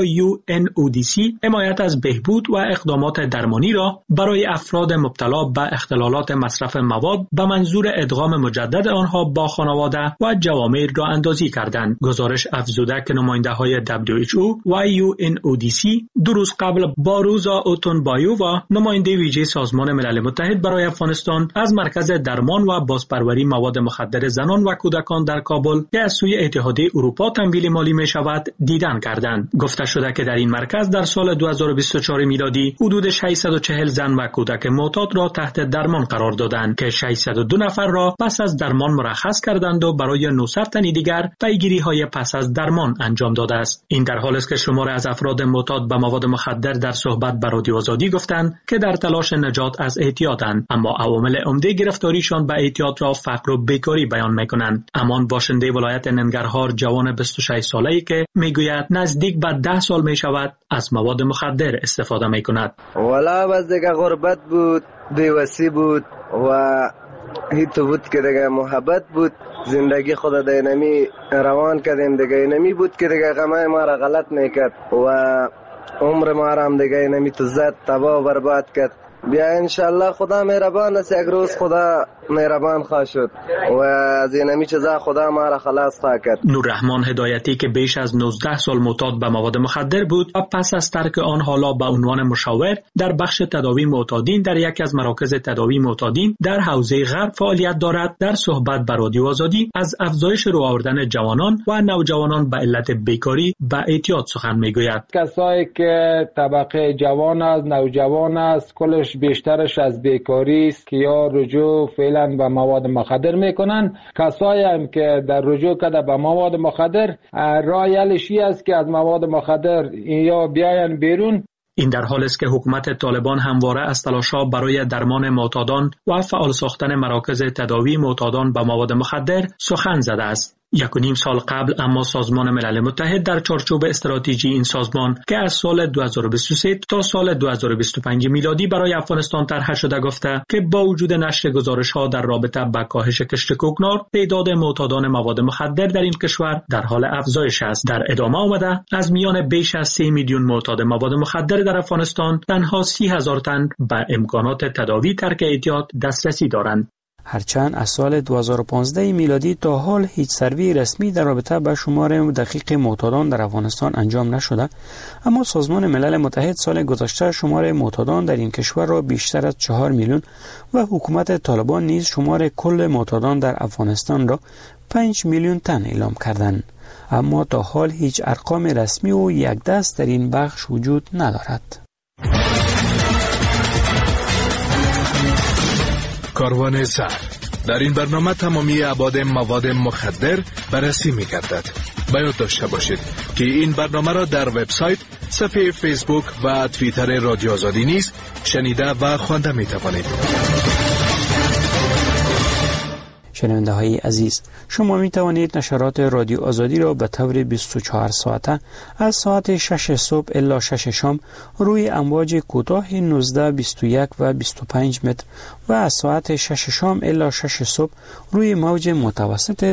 UNODC حمایت از بهبود و اقدامات درمانی را برای افراد مبتلا به اختلالات مصرف مواد به منظور ادغام مجدد آنها با خانواده و جوامع را اندازی کردند. گزارش افزوده که نماینده‌های WHO و UNODC 2 روز قبل با روزا اوتونبایو و نماینده ویژه سازمان ملل متحد برای افغانستان از مرکز درمان و بازپروری مواد مخدر زنان و کودکان در کابل که از سوی اتحادیه اروپا تمویل مالی می شود دیدن کردند. گفته شده که در این مرکز در سال 2024 میلادی حدود 640 زن و کودک معتاد را تحت درمان قرار دادند که 602 نفر را پس از درمان مرخص کردند و برای 900 تن دیگر پیگیری‌های پس از درمان انجام داده است. این در حالی است که شماری از افراد معتاد به مواد مخدر در صحبت با رادیو آزادی گفتند که در تلاش نجات از اعتیادند، اما عوامل عمده گرفتاریشان به اعتیاد را فقر و بیکاری بیان می‌کنند. امان باشنده ولایت ننگرهار جوان 26 ساله‌ای که میگوید نزدیک به 10 سال می شود از مواد مخدر استفاده می کند. والا بس دیگه غربت بود، بیوسی بود و هیچ بود که دیگه محبت بود. زندگی خود دینمی روان کردیم دیگه، اینمی بود که دیگه غمه ما را غلط میکرد و عمر ما را هم دیگه اینمی تو زد تباه و برباد کرد. بیا انشالله خدا مهربان است، یک روز خدا مهربان خواهد شد و از اینمی چیزا خدا ما را خلاص خواهد کرد. نوررحمان هدایتی که بیش از 19 سال معتاد به مواد مخدر بود و پس از ترک آن حالا به عنوان مشاور در بخش تداوی معتادین در یکی از مراکز تداوی معتادین در حوزه غرب فعالیت دارد، در صحبت با رادیو آزادی از افزایش رو آوردن جوانان و نوجوانان به علت بیکاری به اعتیاد سخن میگوید. کسایی که طبقه جوان است، نوجوان است، کلش بیشترش از بیکاری است که یا رجوع فعلا به مواد مخدر میکنن. کسایی هم که در رجوع کرده به مواد مخدر راه حلش است که از مواد مخدر یا بیاین بیرون. این در حالی است که حکومت طالبان همواره از تلاش‌ها برای درمان معتادان و فعال ساختن مراکز تداوی معتادان به مواد مخدر سخن زده است. 1.5 سال قبل اما سازمان ملل متحد در چارچوب استراتژی این سازمان که از سال 2023 تا سال 2025 میلادی برای افغانستان طرح شده گفته که با وجود نشر گزارش‌ها در رابطه با کاهش کشت کوکنار، تعداد معتادان مواد مخدر در این کشور در حال افزایش است. در ادامه آمده از میان بیش از 3 میلیون معتاد مواد مخدر در افغانستان تنها 30,000 تن به امکانات تداوی ترک اعتیاد دسترسی دارند. هرچند از سال 2015 میلادی تا حال هیچ سروی رسمی در رابطه با شمار دقیق معتادان در افغانستان انجام نشده، اما سازمان ملل متحد سال گذشته شمار معتادان در این کشور را بیشتر از 4 میلیون و حکومت طالبان نیز شمار کل معتادان در افغانستان را 5 میلیون تن اعلام کردند. اما تا حال هیچ ارقام رسمی و یک دست در این بخش وجود ندارد. کاروان سحر در این برنامه تمامی ابعاد مواد مخدر بررسی می‌گردد. باید داشته باشید که این برنامه را در وبسایت، صفحه فیسبوک و توییتر رادیو آزادی نیز شنیده و خوانده می‌توانید. شنونده های عزیز، شما می توانید نشرات رادیو آزادی را به طور 24 ساعته از ساعت 6 صبح الی 6 شام روی امواج کوتاه 19، 21 و 25 متر و از ساعت 6 شام الی 6 صبح روی موج متوسط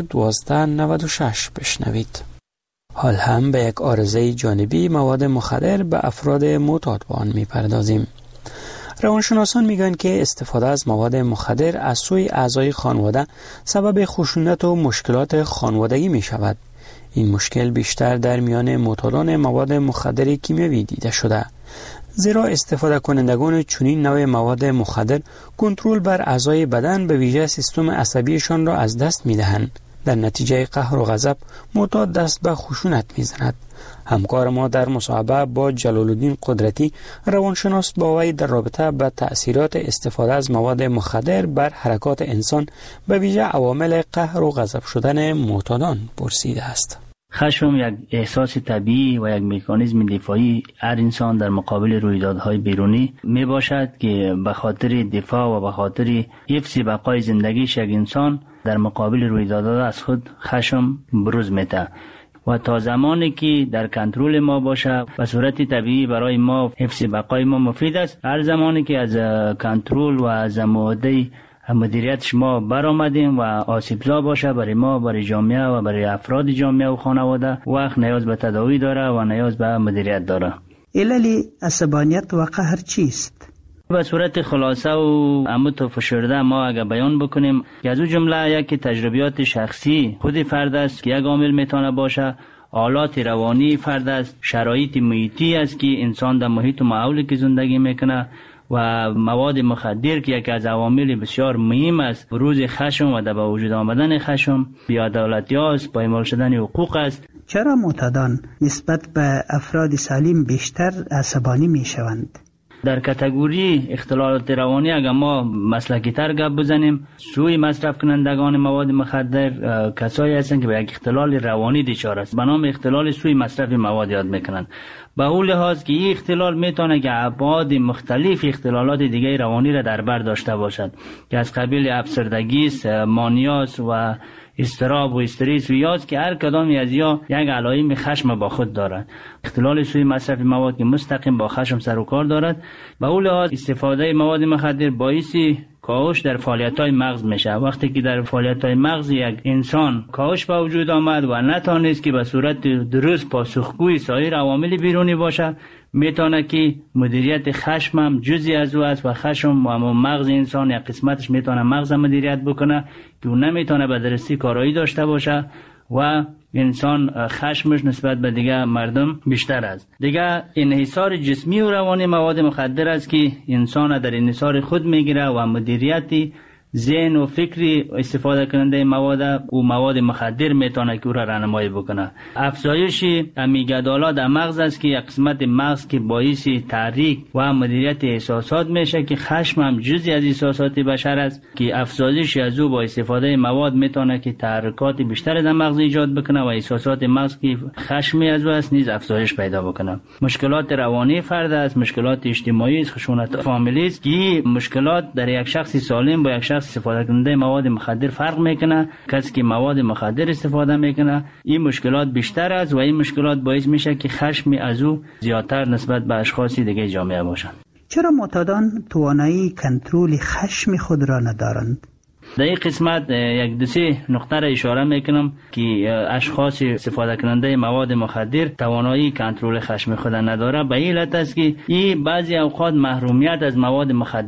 1296 بشنوید. حال هم به یک عارضه جانبی مواد مخدر به افراد معتاد به آن می پردازیم. روانشناسان میگن که استفاده از مواد مخدر از سوی اعضای خانواده سبب خشونت و مشکلات خانوادگی می شود. این مشکل بیشتر در میان معتادان مواد مخدر کیمیایی دیده شده، زیرا استفاده کنندگان چنین نوع مواد مخدر کنترل بر اعضای بدن به ویژه سیستم عصبیشان را از دست می دهند. در نتیجه قهر و غضب معتاد دست به خشونت می زند. همکار ما در مصاحبه با جلال الدین قدرتی روانشناس با وی در رابطه با تأثیرات استفاده از مواد مخدر بر حرکات انسان به ویژه عوامل قهر و غضب شدن معتادان پرسیده است. خشم یک احساس طبیعی و یک مکانیزم دفاعی هر انسان در مقابل رویدادهای بیرونی می باشد که به خاطر دفاع و به خاطر حفظ بقای زندگیش یک انسان در مقابل رویدادها از خود خشم بروز میده و تا زمانی که در کنترل ما باشه به صورت طبیعی برای ما حفظ بقای ما مفید است. هر زمانی که از کنترل و از مواده مدیریتش ما برآمدیم و آسیبزا باشه برای ما، برای جامعه و برای افراد جامعه و خانواده، وقت نیاز به تداوی داره و نیاز به مدیریت داره. علل عصبانیت و قهر چیست؟ به صورت خلاصه و عمود و فشرده ما اگر بیان بکنیم که از او جمله یک تجربیات شخصی خود فرد است که یک عامل میتونه باشه، حالات روانی فرد است، شرایط محیطی است که انسان در محیط و ماحولی که زندگی میکنه و مواد مخدر که یکی از عوامل بسیار مهم است، بروز خشم و در به وجود آمدن خشم، بی‌عدالتی است، پایمال شدن حقوق است. چرا معتادان نسبت به افراد سالم بیشتر عصبانی میشوند؟ در کاتگوری اختلالات روانی اگر ما مسلکی تر گپ بزنیم، سوی مصرف کنندگان مواد مخدر کسایی هستند که به یک اختلال روانی دچار است، به نام اختلال سوی مصرف مواد یاد میکنند. به اون لحاظ که این اختلال میتونه که ابعاد مختلف اختلالات دیگه روانی را در بر داشته باشد که از قبیل افسردگی، مانیاس و اضطراب و استرس و یاد که هر کدامی از یا یک علائم خشم با خود دارد. اختلال سوی مصرف مواد که مستقیم با خشم سر و کار دارد. به اون لحاظ استفاده مواد مخدر باعث کاهش در فعالیت‌های مغز میشه. وقتی که در فعالیت‌های مغز یک انسان کاهش به وجود آمد و نتونست که به صورت درست پاسخگوی سایر عوامل بیرونی باشه، میتونه که مدیریت خشم هم جزئی از او است و خشم و مغز انسان یک قسمتش میتونه مغز مدیریت بکنه که اون نمیتونه به درستی کارایی داشته باشه و انسان خشمش نسبت به دیگه مردم بیشتر است. دیگه انحصار جسمی و روانی مواد مخدر است که انسان در انحصار خود میگیره و مدیریت ذهن و فکری استفاده کننده مواد مخدر میتونه که او را راهنمایی بکنه. افزایش امیگدالا در مغز است که یک قسمت مغز که باعث تحریک و مدیریت احساسات میشه که خشم هم جزئی از احساسات بشر است که افزایش از او با استفاده مواد میتونه که تحرکات بیشتر در مغز ایجاد بکنه و احساسات مغز که خشمی از او است نیز افزایش پیدا بکنه. مشکلات روانی فرد است، مشکلات اجتماعی، خشونت فامیلی است که مشکلات در یک شخص سالم با یک شخص استفاده کننده مواد مخدر فرق میکنه. کسی که مواد مخدر استفاده میکنه این مشکلات بیشتر است و این مشکلات باعث میشه که خشم از او زیادتر نسبت به اشخاص دیگه جامعه باشند. چرا معتادان توانایی کنترل خشم خود را ندارند؟ در این قسمت یک دو سه نقطه را اشاره میکنم که اشخاص استفاده کننده مواد مخدر توانایی کنترل خشم خود نداره. به این علت است که این بعضی اوقات محرومیت از مواد مخدر است.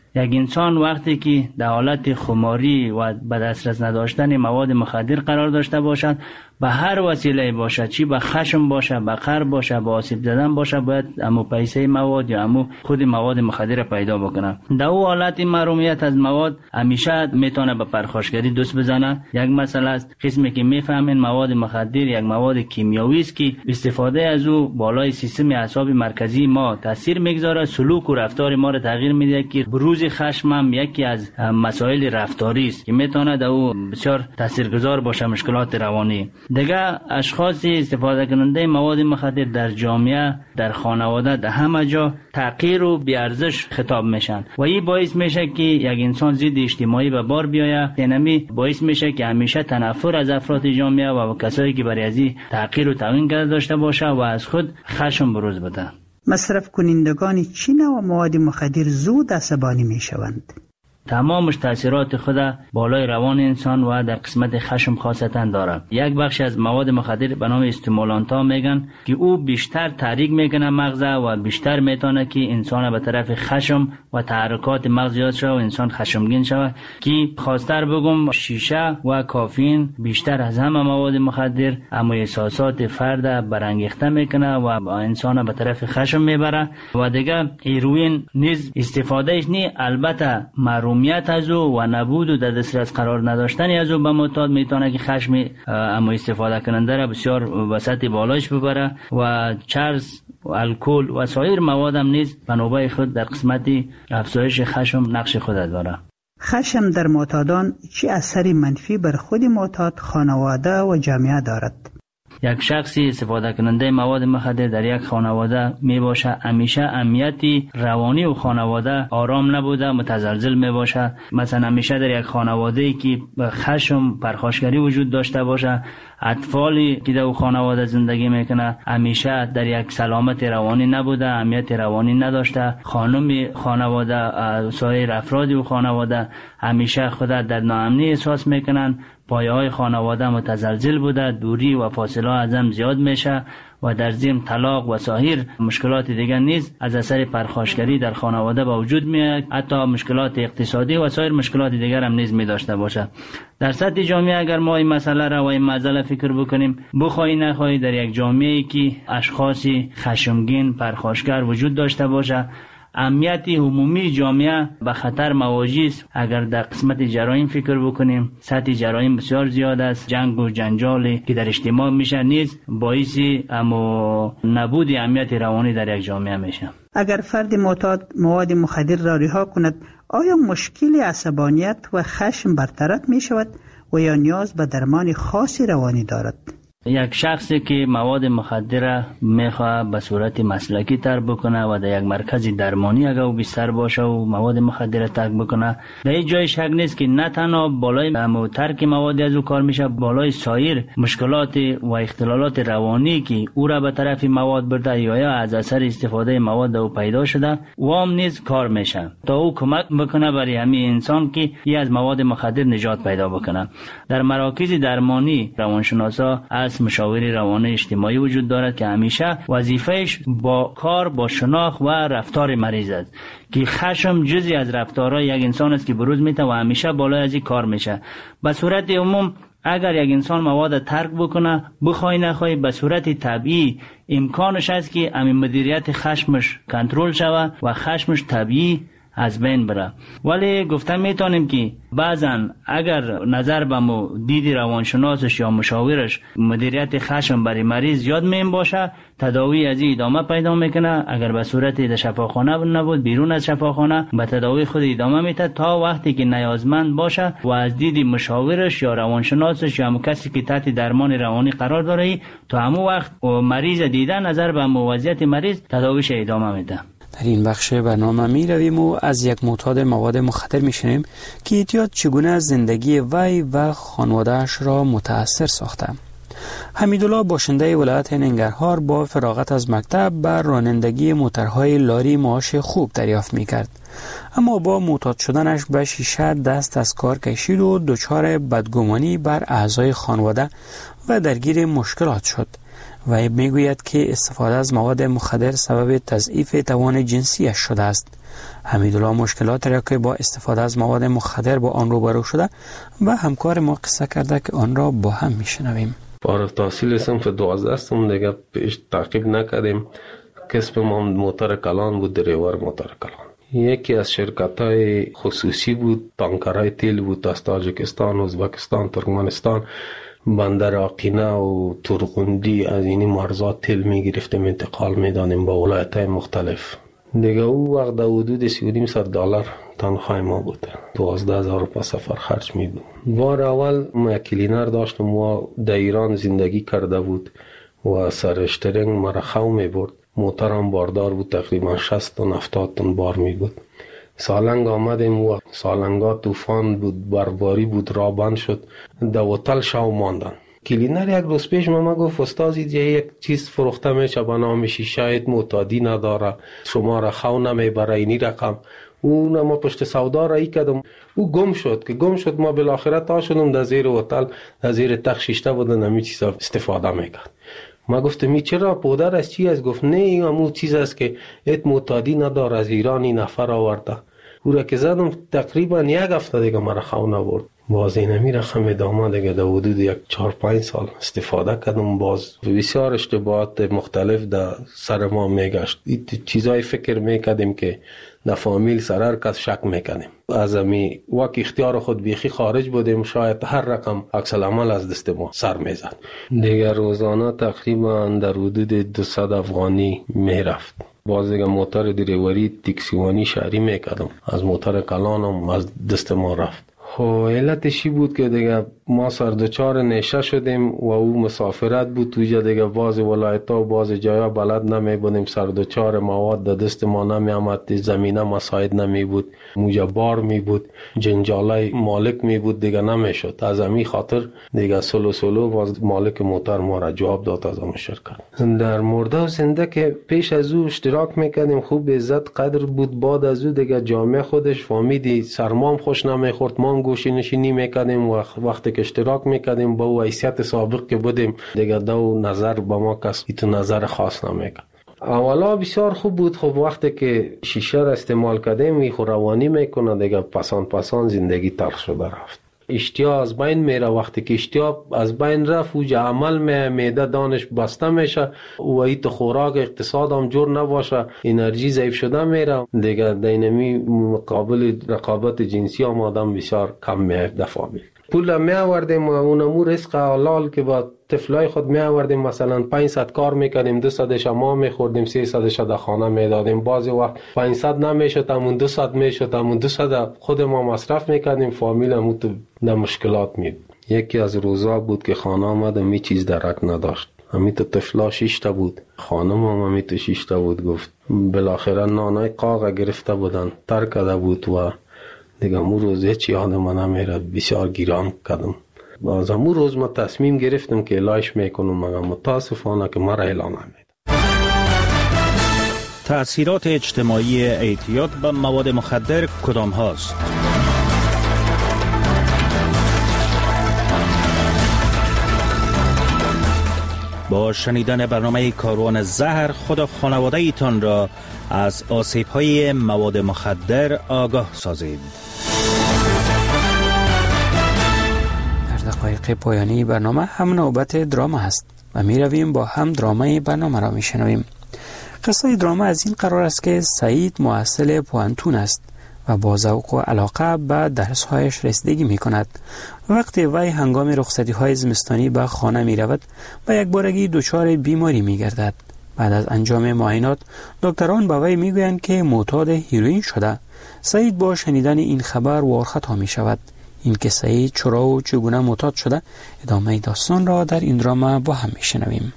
یک انسان وقتی که در حالت خماری و به دسترس نداشتن مواد مخدر قرار داشته باشد، به هر وسیله باشد، چی به خشم باشه، به قهر باشه، به آسیب زدن باشه، باید امو پیسه مواد یا امو خود مواد مخدر پیدا بکنه. در او حالت محرومیت از مواد همیشه میتونه به پرخاشگری دست بزنه. یک مسئله است، قسمی که میفهمین مواد مخدر یک مواد کیمیایی است که استفاده از او بالای سیستم اعصاب مرکزی ما تاثیر میگذاره، سلوک و رفتار ما رو تغییر میده که بروز خشم هم یکی از مسائل رفتاری است که میتونه در او بسیار تاثیرگذار باشه مشکلات روانی. دیگه اشخاص استفاده کننده مواد مخدر در جامعه، در خانواده، در همه جا تحقیر و بی‌ارزش خطاب میشن و این باعث میشه که یک انسان ضد اجتماعی به بار بیاید. اینمی باعث میشه که همیشه تنفر از افراد جامعه و کسایی که برای ازی تحقیر و توهین کرده داشته باشه و از خود خشم بروز بده. مصرف کنندگان چی نوع مواد مخدر زود عصبانی میشوند؟ تمامش تاثیرات خود بالای روان انسان و در قسمت خشم خاصتا داره. یک بخش از مواد مخدر به نام استیمولانت ها میگن که او بیشتر تحریک میکنه مغز و بیشتر میتونه که انسان به طرف خشم و تحرکات مغز زیاد شود و انسان خشمگین شود. که خاصتر بگم شیشه و کافین بیشتر از همه مواد مخدر اما احساسات فرد برانگیخته میکنه و انسان به طرف خشم میبره. و دیگه هیروئین نیز استفادهش نی، البته محرومیت از او و نبود و در دسترس قرار نداشتن از او به معتاد میتونه که خشم اما استفاده کننده را بسیار وسط بالایش ببره و چرس و الکل و سایر مواد هم نیز به نوبه خود در قسمت افزایش خشم نقش خود داره. خشم در معتادان چه اثری منفی بر خود معتاد، خانواده و جامعه دارد؟ یک شخصی استفاده کننده مواد مخدر در یک خانواده می باشه، همیشه امنیتی روانی و خانواده آرام نبوده، متزلزل می باشه. مثلا همیشه در یک خانواده که خشم پرخاشگری وجود داشته باشه، اطفالی که در خانواده زندگی میکنه همیشه در یک سلامت روانی نبوده، امنیت روانی نداشته. خانم خانواده، سایر افرادی و خانواده همیشه خود در ناامنی احساس میکنن. پایه های خانواده متزلزل بوده، دوری و فاصله از هم زیاد میشه و در ضمن طلاق و سایر مشکلات دیگر نیز از اثر پرخاشگری در خانواده به وجود میاد. حتی مشکلات اقتصادی و سایر مشکلات دیگر هم نیز می داشته باشه. در سطح جامعه اگر ما این مسئله را و این معضله فکر بکنیم، بخوای نخوای در یک جامعه که اشخاصی خشمگین پرخاشگر وجود داشته باشه، امنیت عمومی جامعه به خطر مواجه است. اگر در قسمت جرایم فکر بکنیم، سطح جرایم بسیار زیاد است. جنگ و جنجالی که در اجتماع میشه نیز باعث نبود امنیت روانی در یک جامعه میشه. اگر فرد معتاد مواد مخدر را رها کند، آیا مشکل عصبانیت و خشم برطرف می شود و یا نیاز به درمان خاصی روانی دارد؟ یک شخصی که مواد مخدر میخواه به صورت مسلکی تر بکنه و در یک مرکز درمانی اگر او بیشتر باشه و مواد مخدر ترک بکنه، در این جای شک نیست که نه تنها بالای ترک مواد از او کار میشه، بالای سایر مشکلات و اختلالات روانی که او را به طرف مواد برده یا از اثر استفاده مواد او پیدا شده و هم نیز کار میشه تا او کمک بکنه برای همین انسان که از مواد مخدر نجات پیدا بکنه. در مراکز درمانی روانشناسا از مشاور روانی اجتماعی وجود دارد که همیشه وظیفهش با کار با شناخت و رفتار مریض است که خشم جزئی از رفتارهای یک انسان است که بروز میته و همیشه بالای از این کار میشه. به صورت عموم اگر یک انسان مواد ترک بکنه، بخوای نخوای به صورت طبیعی امکانش است که همین مدیریت خشمش کنترل شود و خشمش طبیعی از بین بره. ولی گفتم میتونیم که بعضن اگر نظر به دید روانشناسش یا مشاورش مدیریت خشم برای مریض زیاد مهم باشه، تداوی از این ادامه پیدا میکنه. اگر به صورت در شفاخانه نبود، بیرون از شفاخانه به تداوی خود ادامه میده تا وقتی که نیازمند باشه و از دید مشاورش یا روانشناسش یا کسی که تحت درمان روانی قرار داره تا همون وقت مریض دیده نظر به وضعیت مریض تداویش ادامه میده. در این بخش برنامه می رویم و از یک معتاد مواد مخدر می شنیم که اعتیاد چگونه از زندگی وی و خانواده‌اش را متأثر ساخته. حمیدالله باشنده ولایت ننگرهار با فراغت از مکتب بر رانندگی موترهای لاری معاش خوب دریافت می کرد. اما با معتاد شدنش به شیشه دست از کار کشید و دچار بدگمانی بر اعضای خانواده و درگیر مشکلات شد. و میگوید که استفاده از مواد مخدر سبب تضعیف توان جنسیش شده است. حمیدالله مشکلات را که با استفاده از مواد مخدر با آن روبرو شده و همکار ما قصه کرده که آن را با هم میشنویم. فارغ التحصیل صنف 12 هستم، دیگه پیش تعقیب نکردیم. کسب ما موتور کلان بود، دریور موتور کلان. یکی از شرکت‌های خصوصی بود، تانکرهای تیل بود از تاجیکستان، ازبکستان، ترکمنستان، بندر آقینه و ترغندی از اینی مرزات تیل میگرفتیم انتقال میدانیم با ولایت‌های مختلف. دیگه او وقت در حدود $3,500 تنخواه ما بود. 12,000 روپیه سفر خرج می بود. بار اول ما کلینر داشتم و در ایران زندگی کرده بود و سر اشترینگ مرا خو می برد. موترم باردار بود، تقریبا 60 تن 70 تن بار می بود. سالنگ آمدیم و سالنگا طوفان بود، برباری بود، راه بند شد. در هتل شو ماندن. کلینر یک روز پیش ما گفت استاد یک چیز فروخته میشه به نام شیشه معتادی نداره، شما را خو نمیبره اینی رقم. اون ما پشت سودا را ای کردم، او گم شد ما بالاخره تا شدم در زیر هتل، در زیر تخت شیشته بودن همین چیزا استفاده میکرد. ما گفتم چرا پودر از چی است؟ گفت نه همون چیز است که ات معتادی نداره، از ایران این نفر آورده. او را که زدم تقریبا یک هفته دیگه مرا خو نبرد. باز اینمی رقم ادامه دیگه در حدود 4-5 سال استفاده کردم. باز بسیار اشتباهات مختلف در سر ما میگشت. این چیزای فکر میکردیم که در فامیل سر هر کس شک میکنیم. از امی وقت اختیار خود بیخی خارج بودیم، شاید هر رقم عکس العمل از دست ما سر میزد. دیگه روزانه تقریبا در حدود 200 افغانی میرفت. باز دیگه موتور دریوری تکسیوانی شهری میکردم، از موتور کلانم از دست ما رفت. علتشی بود که دیگه ما سردچار نشه شدیم و او مسافرت بود توی دیگه باز ولایت‌ها و باز جایا بلد نمی بودیم، سردچار مواد در دست ما نمی آمد، زمینه مساعد نمی بود، موجه بار می بود، جنجالای مالک می بود، دیگه نمی شد. از امی خاطر دیگه سلو باز مالک موتر ما را جواب داد از اون شرکت. در مرده و زنده که پیش از او اشتراک میکردیم، خوب عزت قدر بود. بعد از او دیگه جامعه خودش فهمیدی سرمام خوش نمیخورد، ما گوشی نشینی میکردیم و وقتی که اشتراک میکردیم با او حیثیت سابق که بودیم دیگه دو نظر با ما کس ایتو نظر خاص نمیکرد. اولا بسیار خوب بود. خب وقتی که شیشه را استعمال کردیم این روانی میکنه دیگه پسان زندگی تلخ شده رفت. اشتیا از بین میره. وقتی که اشتیا از بین رفت اوجا عمل معده دانش بسته میشه و ایت خوراک اقتصاد هم جور نباشه، انرژی ضعیف شده میره دیگه. دینمی مقابل رقابت جنسی هم آدم بسیار کم میه دفاع میره. پول می آوردیم و اونمو رزق حلال که با طفلای خود می آوردیم، مثلا 500 کار میکردیم، 200 ما میخوردیم، 300 در خانه میدادیم. بعضی وقت 500 نمیشد، همون 200 میشد، همون 200 خود ما مصرف میکردیم، فامیلمو تو در مشکلات می. یکی از روزا بود که خانه آمدم می چیز درک نداشت، همین تو طفلا 6 تا بود، خانم هم همین تو 6 تا بود. گفت بالاخره نانای قاق گرفته بودن ترک کرده بود و دیگه امون روز هیچ یاد من نمیره، بسیار گیران کردم. باز امون روز ما تصمیم گرفتم که علاج میکنم، مگر متاسفانه که مرا اعلان نمید. تأثیرات اجتماعی اعتیاد به مواد مخدر کدام هاست؟ با شنیدن برنامه کاروان زهر خود خانواده ایتان را از آسیب‌های مواد مخدر آگاه سازید. در دقایق پایانی برنامه هم نوبت دراما است و می رویم با هم درامای برنامه را می شنویم. قصه دراما از این قرار است که سعید محصل پوانتون است و با ذوق و علاقه به درس‌هایش رسیدگی می‌کند. وقتی وی هنگام رخصتی‌های زمستانی به خانه می‌رود و یک بارگی دچار بیماری می‌گردد. بعد از انجام معاینات دکتران به وی می‌گویند که معتاد هیروئین شده. سعید با شنیدن این خبر وارخطا می‌شود. این که سعید چرا و چگونه معتاد شده، ادامه داستان را در این دراما با هم می‌شنویم.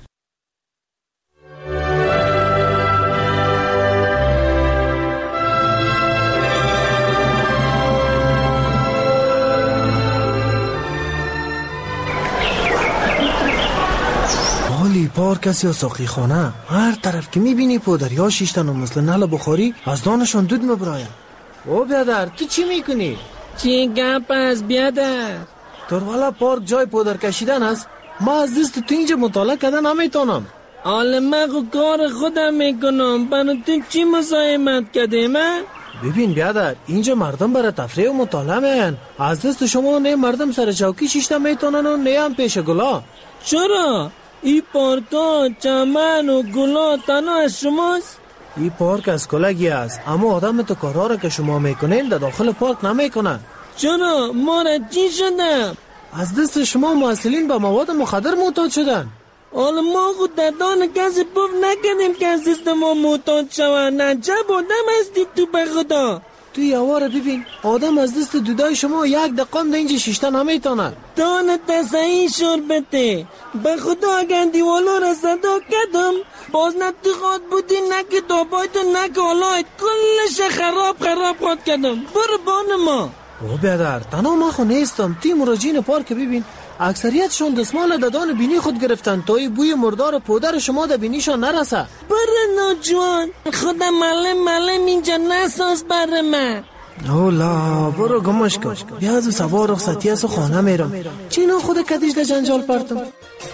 پارک است یا ساقی خانه، هر طرف که میبینی پودر یا شیشتن و مثل نل بخاری از دانشان دود مبراین. او بیادر تو چی میکنی؟ چی گپ است بیادر؟ در والا پارک جای پودر کشیدن است. ما از دست تو اینجا مطالعه کردن نمیتونم. حالا من کار خودم میکنم، برای تو چی مزاحمت کرده من؟ ببین بیادر، اینجا مردم برای تفریح و مطالعه میان. از دست شما نه مردم سر چوکی شیشته میتونن و نه هم پیش گلا. چرا؟ این پارکا، چمن و گلا تنها از شماست؟ این پارک از کلگی است، اما آدم تو کارها را که شما میکنین در داخل پارک نمیکنن. چرا؟ ما را چی شدم؟ از دست شما مسئولین به مواد مخدر معتاد شدن. حالا ما خود در دان کسی پف نکردیم که از دست ما معتاد شوند. نجب آدم هستی تو به خدا. تو یواره ببین، آدم از دست دودای شما یک دقیقه در اینجا شیشته نمیتونه. دان تسعی شربته به خدا اگر دیوالا را صدا کردم باز نه تو خواد بودی نه که دابایتو نه که حالایت کلش خراب خواد کردم. برو بان ما. او بیادر، تنها ما خو نیستم. تی مراجعین پارک ببین، اکثریتشون دستمال ددان بینی خود گرفتن تا بوی مردار پودر شما در بینیشان نرسه. بره ناجوان، خودم معلم اینجا نساز بره من. اولا برو گمش کن. بیا از سبا رخصتی از خانه میرم. چینا خود کدیش در جنجال پرتم.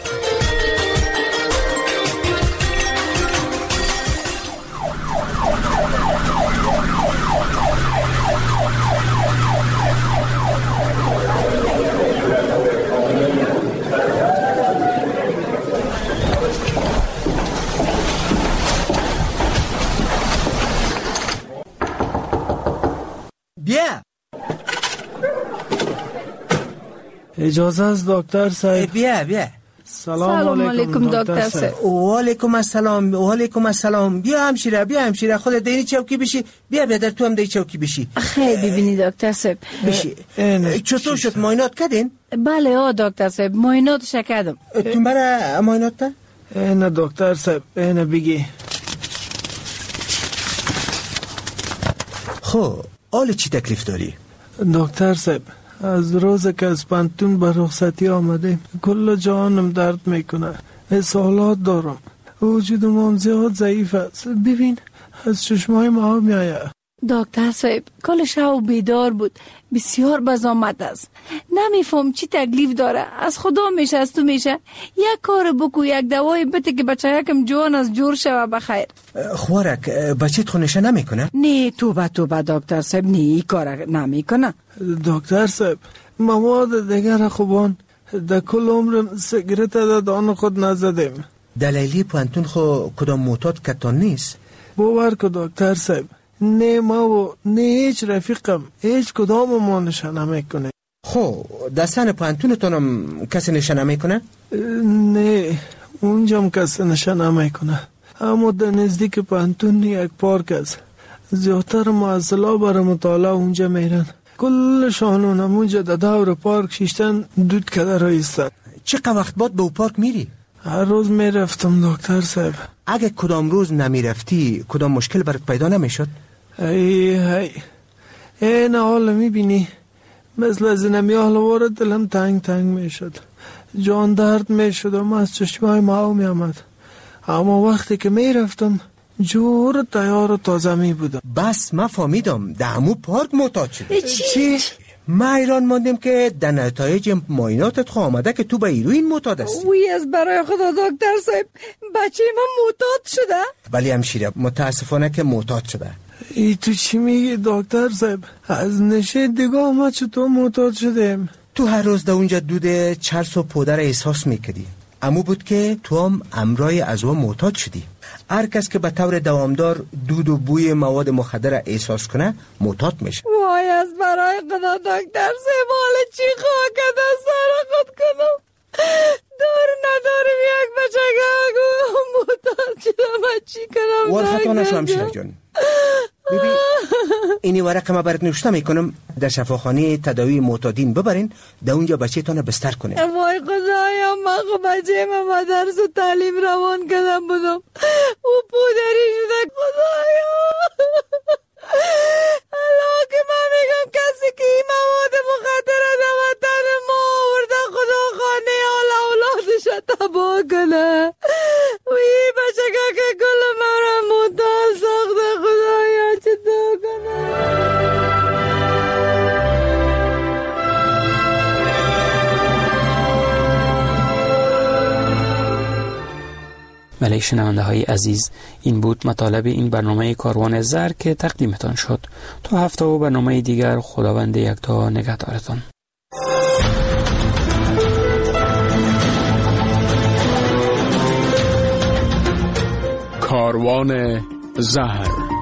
بیا. اجازه از دکتر صاحب. بیا. سلام علیکم دکتر صاحب. و علیکم السلام. بیا همشیره خودت دینی چوکی بشی. بیا در تو هم دی چوکی بشی. خیلی ببینی دکتر صاحب. بشی. چطور شد، معاینات کردین؟ بله دکتر صاحب، معایناتش کردم. تو برای معاینات ده؟ نه دکتر صاحب، نه بگی. خب حال چی تکلیف داری؟ دکتر صاحب، از روز که از پانتون به رخصتی آمده کل جانم درد میکنه. اسهالات دارم. وجودم هم زیاد ضعیف است. ببین از چشمای ما میآید. دکتر صاحب کل شب بیدار بود، بسیار بزامت است. نمیفهم چی تکلیف داره. از خدا میشه از تو میشه. یک کار بکو، یک دوای بده که بچه یکم جوان از جور شوه بخیر. خوارک بچه‌ت خونشه نمیکنه؟ نه توبه دکتر صاحب، نه این کار نمیکنه. دکتر صاحب مواد دیگر خوبان در کل عمرم سیگرت در دان خود نزدیم. دلیلی پانتون خو کدام معتاد کتان نیست؟ باور که دکتر صاحب، نه ما و نه هیچ رفیقم هیچ کدام ما نشه نمیکنه. خب دستان پانتونتونم کسی نشه نمیکنه؟ نه اونجام کسی نشه نمیکنه، اما در نزدیک پانتون یک پارک است. زیادتر معزلا برای مطالعه اونجا میرن. کل شانونم اونجا در دور پارک شیشتن دود کده رایستن. چقدر وقت بعد به او پارک میری؟ هر روز میرفتم دکتر صاحب. اگه کدام روز نمیرفتی کدام مشکل برات پیدا نمیشد؟ این حال میبینی مثل از اینمی حالوار دلم تنگ میشد، جان درد میشد و از چشمای ما میامد. اما وقتی که میرفتم جور تیار و تازه می بودم. بس ما فهمیدم در همو پارک معتاد شده. چی؟ ما ایران ماندیم که در نتایج معایناتت خو آمده که تو به هیروئین معتاد هستی. وی از برای خدا دکتر صاحب، بچه من معتاد شده؟ ولی همشیره متاسفانه که معتاد شده. ای تو چی میگی دکتر صاحب؟ از نشه دیگاه ما چطور معتاد شدیم؟ تو هر روز در اونجا دود چرس و پودر احساس میکردی، امو بود که تو هم امرای از او معتاد شدی. هر کس که به طور دوامدار دود و بوی مواد مخدر احساس کنه معتاد میشه. وای از برای خدا دکتر صاحب، حالا چی خواه کده سر خود کنم؟ دار ندارم یک بچه گاگو معتاد شدم، چی کنم؟ ورخطا نشو همشیره جان. ببین اینی ورق ما برات نوشته میکنم، در شفاخانه تداوی معتادین ببرین، در اونجا بچه تانه بستر کنه. وای خدایا، من خب بچه من درس و تعلیم روان کردم بودم، او پودری شده. خدایا الله که من میگم کسی که این مواد مخدر در وطن ما آورده خدا خانه حال اولادش تباه کنه. وی بچه که کل من را معتاد ساخته. خدایا چطور کنه؟ بله شنونده های عزیز، این بود مطالب این برنامه کاروان زر که تقدیمتان شد. تا هفته و برنامه دیگر خداوند یکتا نگهدارتان. کاروان زهر.